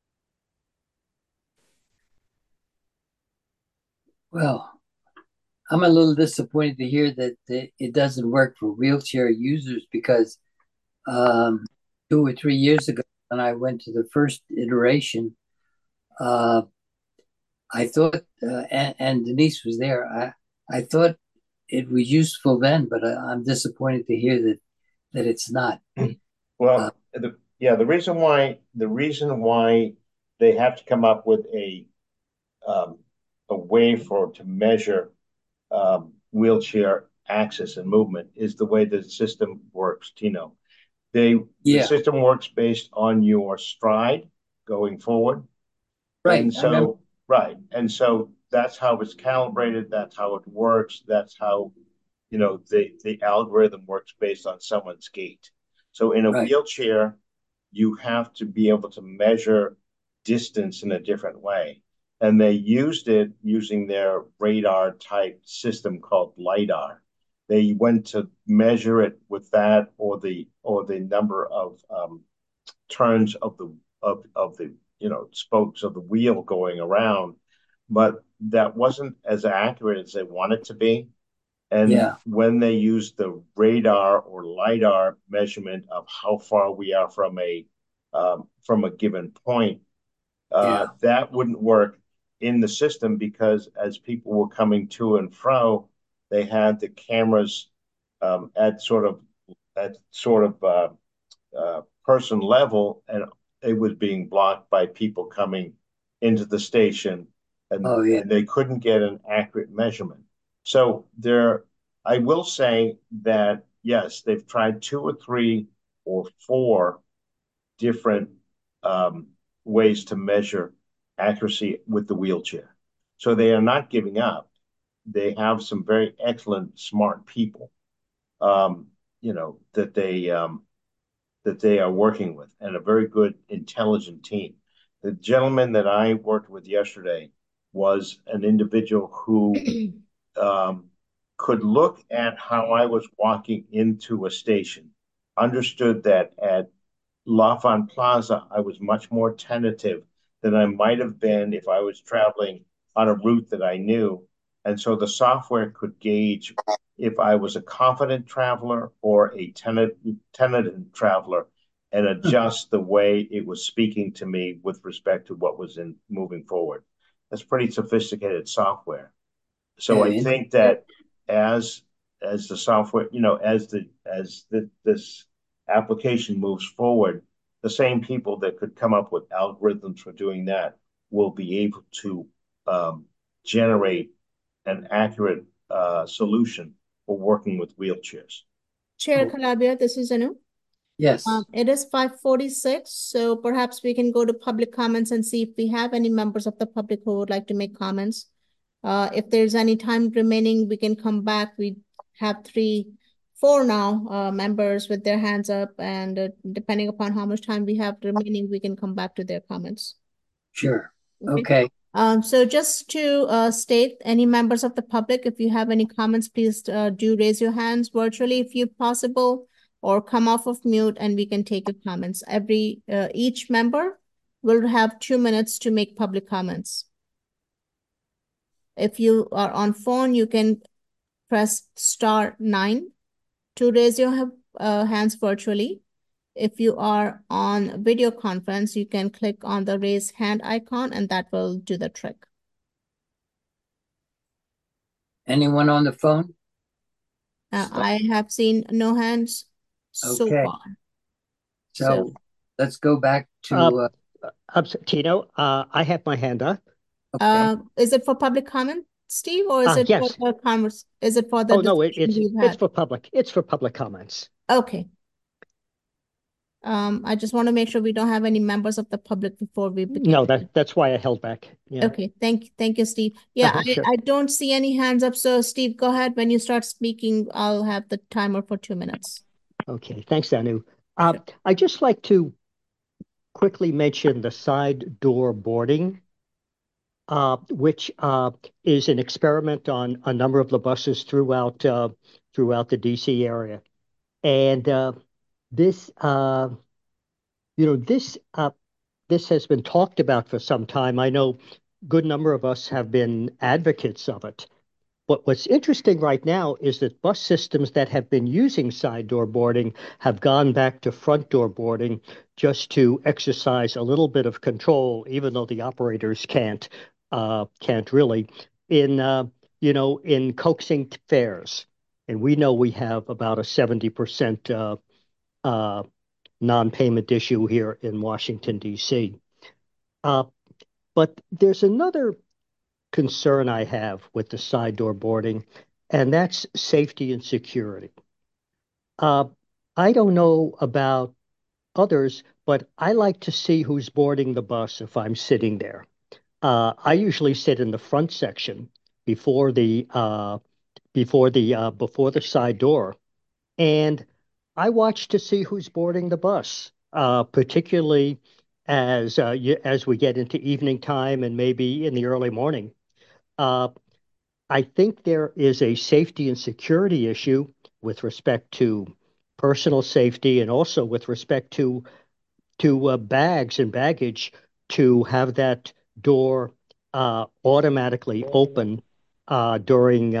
Well, I'm a little disappointed to hear that it doesn't work for wheelchair users, because 2 or 3 years ago, when I went to the first iteration, I thought, and Denise was there, I thought it was useful then, but I'm disappointed to hear that it's not. Well, the reason why they have to come up with a way to measure wheelchair access and movement is the way the system works, Tino. The system works based on your stride going forward. Right. And so, And so that's how it's calibrated. That's how it works. That's how, the algorithm works based on someone's gait. So in a wheelchair, you have to be able to measure distance in a different way. And they used it using their radar type system called LiDAR. they went to measure it with that or the number of turns of the spokes of the wheel going around, but that wasn't as accurate as they wanted to be. And Yeah. when they used the radar or lidar measurement of how far we are from a given point, Yeah. that wouldn't work in the system because as people were coming to and fro, they had the cameras at sort of person level, and it was being blocked by people coming into the station, Oh, yeah. and they couldn't get an accurate measurement. So I will say that yes, they've tried two or three or four different ways to measure accuracy with the wheelchair. So they are not giving up. They have some very excellent, smart people, um, that they are working with, and a very good, intelligent team. The gentleman that I worked with yesterday was an individual who um, could look at how I was walking into a station, understood that at L'Enfant Plaza, I was much more tentative than I might have been if I was traveling on a route that I knew. And so the software could gauge if I was a confident traveler or a tentative traveler and adjust the way it was speaking to me with respect to what was in moving forward. That's pretty sophisticated software. So I Okay. think that as the software, this application moves forward, the same people that could come up with algorithms for doing that will be able to generate an accurate solution for working with wheelchairs. Chair Oh, Calabria, this is Anu. yes. It is 5:46, so perhaps we can go to public comments and see if we have any members of the public who would like to make comments. If there's any time remaining, we can come back. We have four now members with their hands up, and depending upon how much time we have remaining, we can come back to their comments. Sure. Okay. Okay. So just to state, any members of the public, if you have any comments, please do raise your hands virtually if you possible, or come off of mute and we can take your comments. Each member will have 2 minutes to make public comments. If you are on phone, you can press *9 to raise your hands virtually. If you are on video conference, you can click on the raise hand icon and that will do the trick. Anyone on the phone? I have seen no hands so Okay. far. So let's go back to Tino, I have my hand up. okay. Is it for public comment, Steve, or is it for Yes. the converse? Is it for the Oh no, discussion we've it's had? for public. It's for public comments. Okay. I just want to make sure we don't have any members of the public before we begin. No, that's why I held back. Yeah. Okay, thank you, Steve. Yeah, Sure. I don't see any hands up. So Steve, go ahead. When you start speaking, I'll have the timer for 2 minutes. Okay, thanks, Anu. I'd just like to quickly mention the side door boarding, which is an experiment on a number of the buses throughout the DC area, and this this has been talked about for some time. I know a good number of us have been advocates of it. But what's interesting right now is that bus systems that have been using side door boarding have gone back to front door boarding just to exercise a little bit of control, even though the operators can't really in coaxing fares. And we know we have about a 70% non-payment issue here in Washington, D.C. But there's another concern I have with the side door boarding, and that's safety and security. I don't know about others, but I like to see who's boarding the bus if I'm sitting there. I usually sit in the front section before the side door, and I watch to see who's boarding the bus, particularly as we get into evening time and maybe in the early morning. Uh, I think there is a safety and security issue with respect to personal safety and also with respect to bags and baggage to have that door automatically open during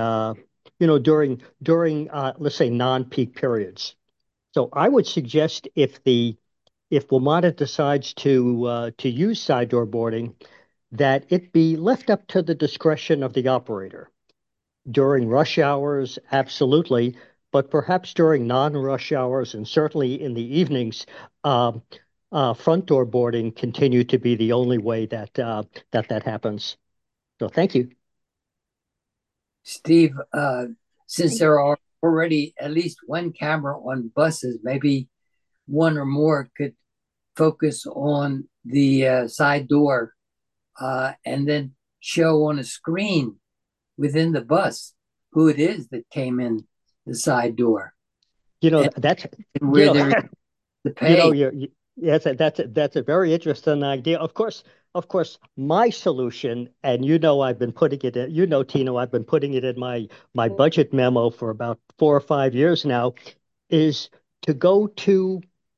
let's say non-peak periods. So I would suggest if WMATA decides to use side door boarding, that it be left up to the discretion of the operator. During rush hours, absolutely, but perhaps during non-rush hours and certainly in the evenings, um, front door boarding continue to be the only way that happens. So thank you. Steve, since there are already at least one camera on buses, maybe one or more could focus on the side door and then show on a screen within the bus who it is that came in the side door. That's where they're the pay. Yes, that's a very interesting idea. Of course, my solution, and I've been putting it in, Tino, I've been putting it in my budget memo for about 4 or 5 years now, is to go to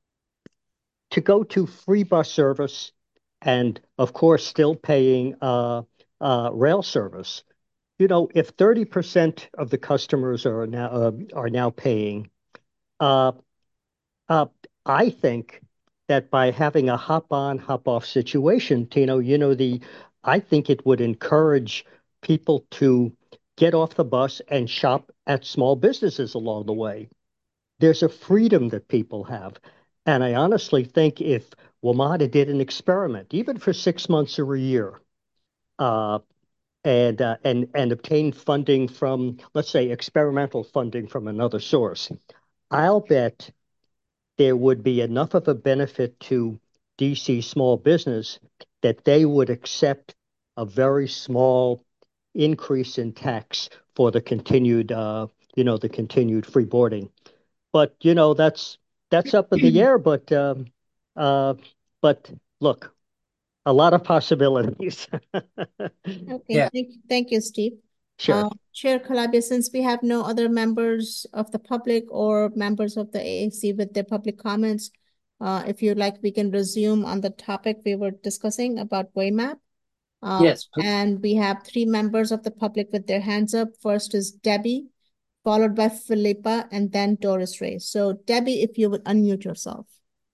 free bus service, and of course still paying rail service. If 30% of the customers are now paying, uh, uh, I think that by having a hop on, hop off situation, Tino, I think it would encourage people to get off the bus and shop at small businesses along the way. There's a freedom that people have. And I honestly think if WMATA did an experiment, even for 6 months or a year, uh, and obtain funding from, let's say, experimental funding from another source, I'll bet there would be enough of a benefit to DC small business that they would accept a very small increase in tax for the continued free boarding. But that's up in the air. Uh, but look, a lot of possibilities. Okay, Yeah. thank you, Steve. Sure. Chair Calabia, since we have no other members of the public or members of the AAC with their public comments, if you'd like, we can resume on the topic we were discussing about WayMap. Yes. And we have 3 members of the public with their hands up. First is Debbie, followed by Philippa, and then Doris Ray. So Debbie, if you would unmute yourself.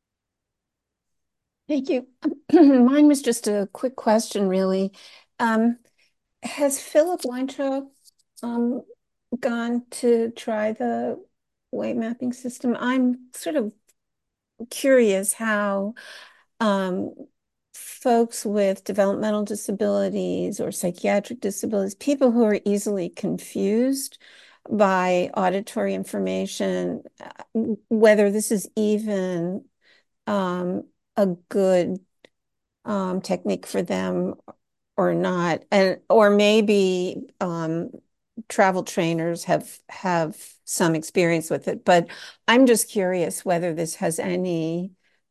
Thank you. Mine was just a quick question, really. Has Philip Weintraub gone to try the way mapping system? I'm sort of curious how folks with developmental disabilities or psychiatric disabilities, people who are easily confused by auditory information, whether this is even a good technique for them or not, or maybe travel trainers have some experience with it. But I'm just curious whether this has any,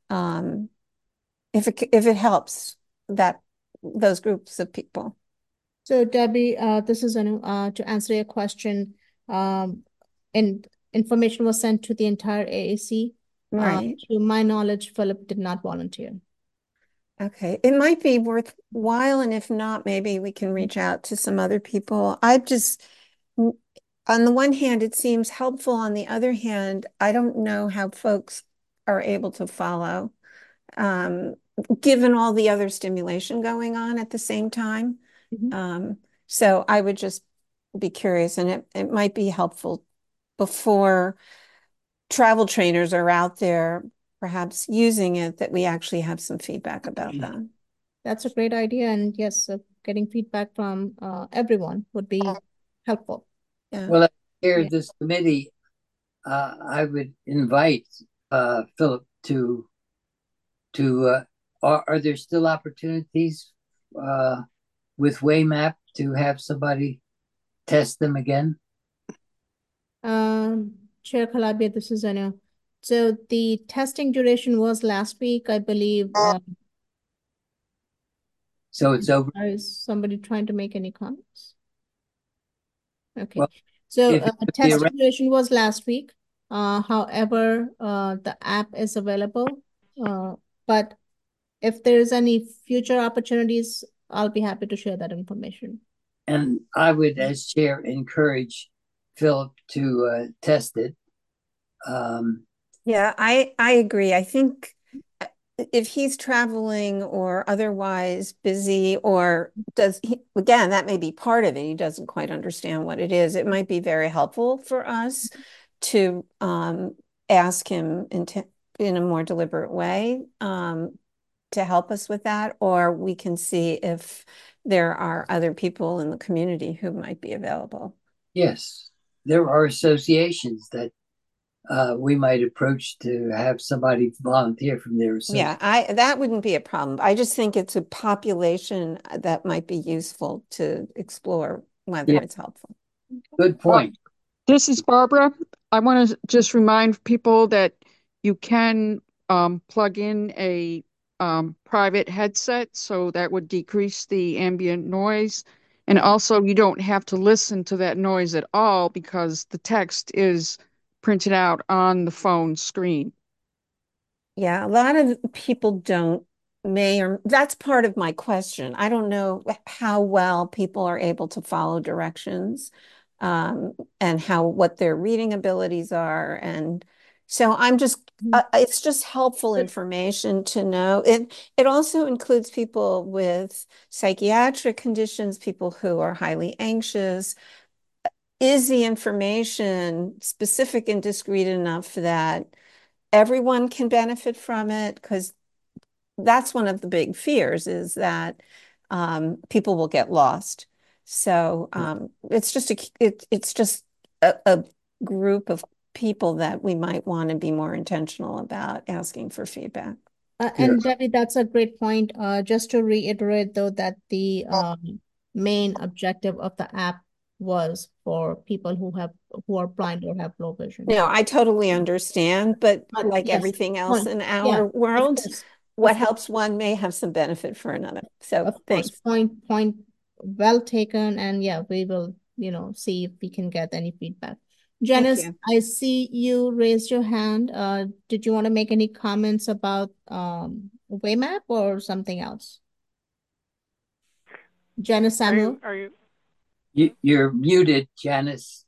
if it helps those groups of people. So Debbie, this is to answer your question. And information was sent to the entire AAC. Right. To my knowledge, Philip did not volunteer. Okay, it might be worthwhile, and if not, maybe we can reach out to some other people. On the one hand, it seems helpful. On the other hand, I don't know how folks are able to follow, given all the other stimulation going on at the same time. So I would just be curious, and it might be helpful before travel trainers are out there perhaps using it, that we actually have some feedback about that. That's a great idea. And yes, getting feedback from everyone would be helpful. Yeah. Well, as chair of this committee, I would invite Philip to are there still opportunities with WayMap to have somebody test them again? Chair Calabia, this is Anu. So the testing duration was last week, I believe. So it's over. Is somebody trying to make any comments? Okay. Well, So if test duration was last week. However, the app is available. But if there's any future opportunities, I'll be happy to share that information. and I would, as chair, encourage Philip to test it. Yeah, I agree. I think if he's traveling or otherwise busy, or again, that may be part of it. He doesn't quite understand what it is. It might be very helpful for us to ask him in a more deliberate way to help us with that, or we can see if there are other people in the community who might be available. Yes, there are associations that we might approach to have somebody volunteer from their association. Yeah, that wouldn't be a problem. I just think it's a population that might be useful to explore whether it's helpful. Good point. This is Barbara. I want to just remind people that you can plug in a private headset, so that would decrease the ambient noise. And also, you don't have to listen to that noise at all because the text is printed out on the phone screen. Yeah, a lot of people that's part of my question. I don't know how well people are able to follow directions, and what their reading abilities are. And so it's just helpful information to know. It also includes people with psychiatric conditions, people who are highly anxious. Is the information specific and discrete enough that everyone can benefit from it? Because that's one of the big fears, is that people will get lost. So it's just a group of people that we might want to be more intentional about asking for feedback. And Debbie, that's a great point. Just to reiterate, though, that the main objective of the app was for people who are blind or have low vision. No, I totally understand, but like yes, everything else in our world, what helps one may have some benefit for another. So of thanks. course, point well taken. And yeah, we will, see if we can get any feedback. Janice, I see you raised your hand. Did you want to make any comments about Waymap or something else? Janice Samuel? You're muted, Janice.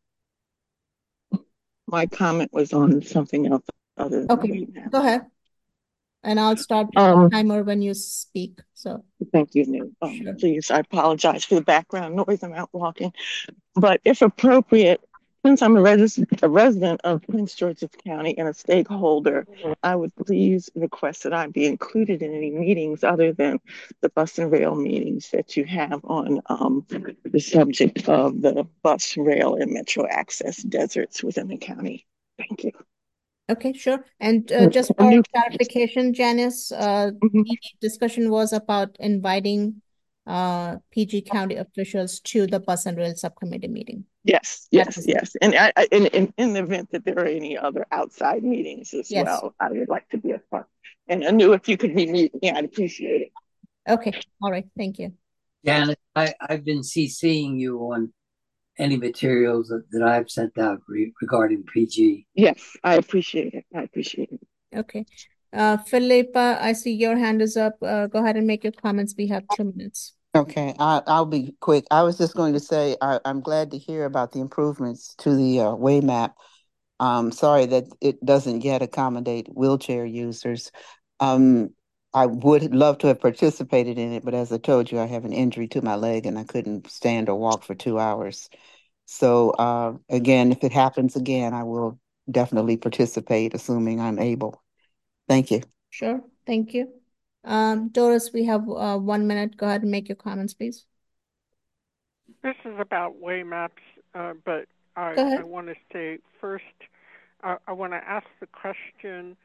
My comment was on something else other than Waymap. Go ahead. And I'll start the timer when you speak. So thank you, Sure. Please, I apologize for the background noise. I'm out walking. But if appropriate, since I'm a resident of Prince George's County and a stakeholder, I would please request that I be included in any meetings other than the bus and rail meetings that you have on the subject of the bus, rail, and metro access deserts within the county. Thank you. Okay, sure. And just for clarification, Janice, the discussion was about inviting PG County officials to the bus and rail subcommittee meeting. Yes. And in the event that there are any other outside meetings as well, I would like to be a part. And I knew if you could meet me, I'd appreciate it. Okay. All right. Thank you. Janice, I've been CCing you on any materials that I've sent out regarding PG. Yes, I appreciate it. Okay. Philippa, I see your hand is up. Go ahead and make your comments. We have 2 minutes. Okay, I'll be quick. I was just going to say I'm glad to hear about the improvements to the Waymap. Sorry that it doesn't yet accommodate wheelchair users. I would love to have participated in it, but as I told you, I have an injury to my leg and I couldn't stand or walk for 2 hours. So again, if it happens again, I will definitely participate, assuming I'm able. Thank you. Sure. Thank you. Doris, we have 1 minute. Go ahead and make your comments, please. This is about Waymaps, but I want to say first, I want to ask the question,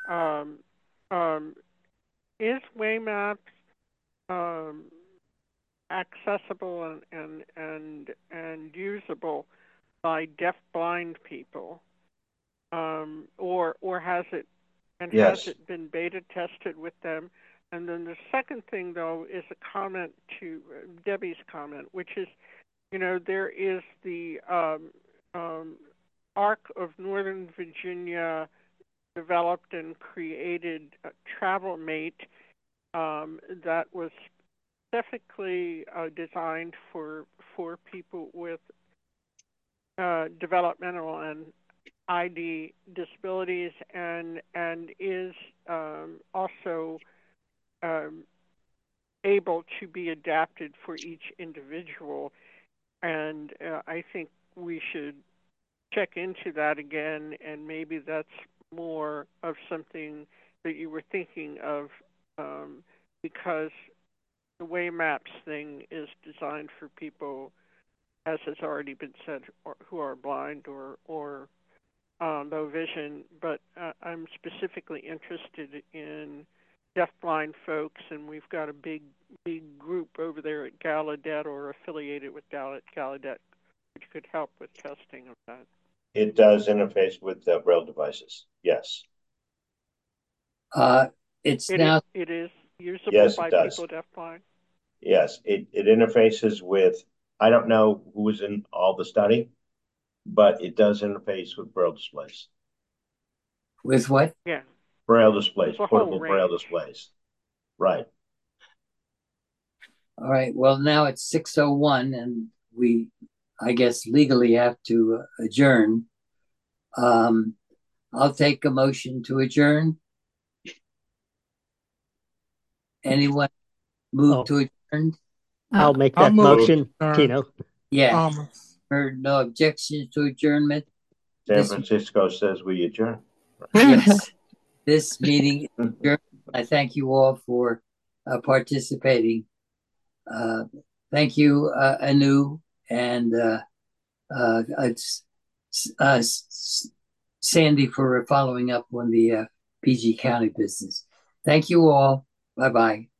is Waymaps accessible and usable by deaf-blind people, or has it has it been beta tested with them? And then the second thing, though, is a comment to Debbie's comment, which is there is the ARC of Northern Virginia developed and created a TravelMate that was specifically designed for people with developmental and ID disabilities, and is also able to be adapted for each individual. And I think we should check into that again, and maybe that's more of something that you were thinking of, because the WayMaps thing is designed for people, as has already been said, who are blind or low vision. But I'm specifically interested in deafblind folks, and we've got a big group over there at Gallaudet or affiliated with Gallaudet, which could help with testing of that. It does interface with Braille devices. Yes. It is usable yes, by it does. people deafblind. Yes, it interfaces with. I don't know who was in all the study, but it does interface with Braille displays. With what? Yeah. Braille displays, portable Braille displays. Right. All right. Well, now it's 6:01, and we, I guess, legally have to adjourn. I'll take a motion to adjourn. Anyone move to adjourn? I'll make that motion, Tino. Yeah. Heard no objections to adjournment. San Francisco says we adjourn. Yes. This meeting adjourned. I thank you all for participating. Thank you, Anu, and Sandy for following up on the PG County business. Thank you all. Bye-bye.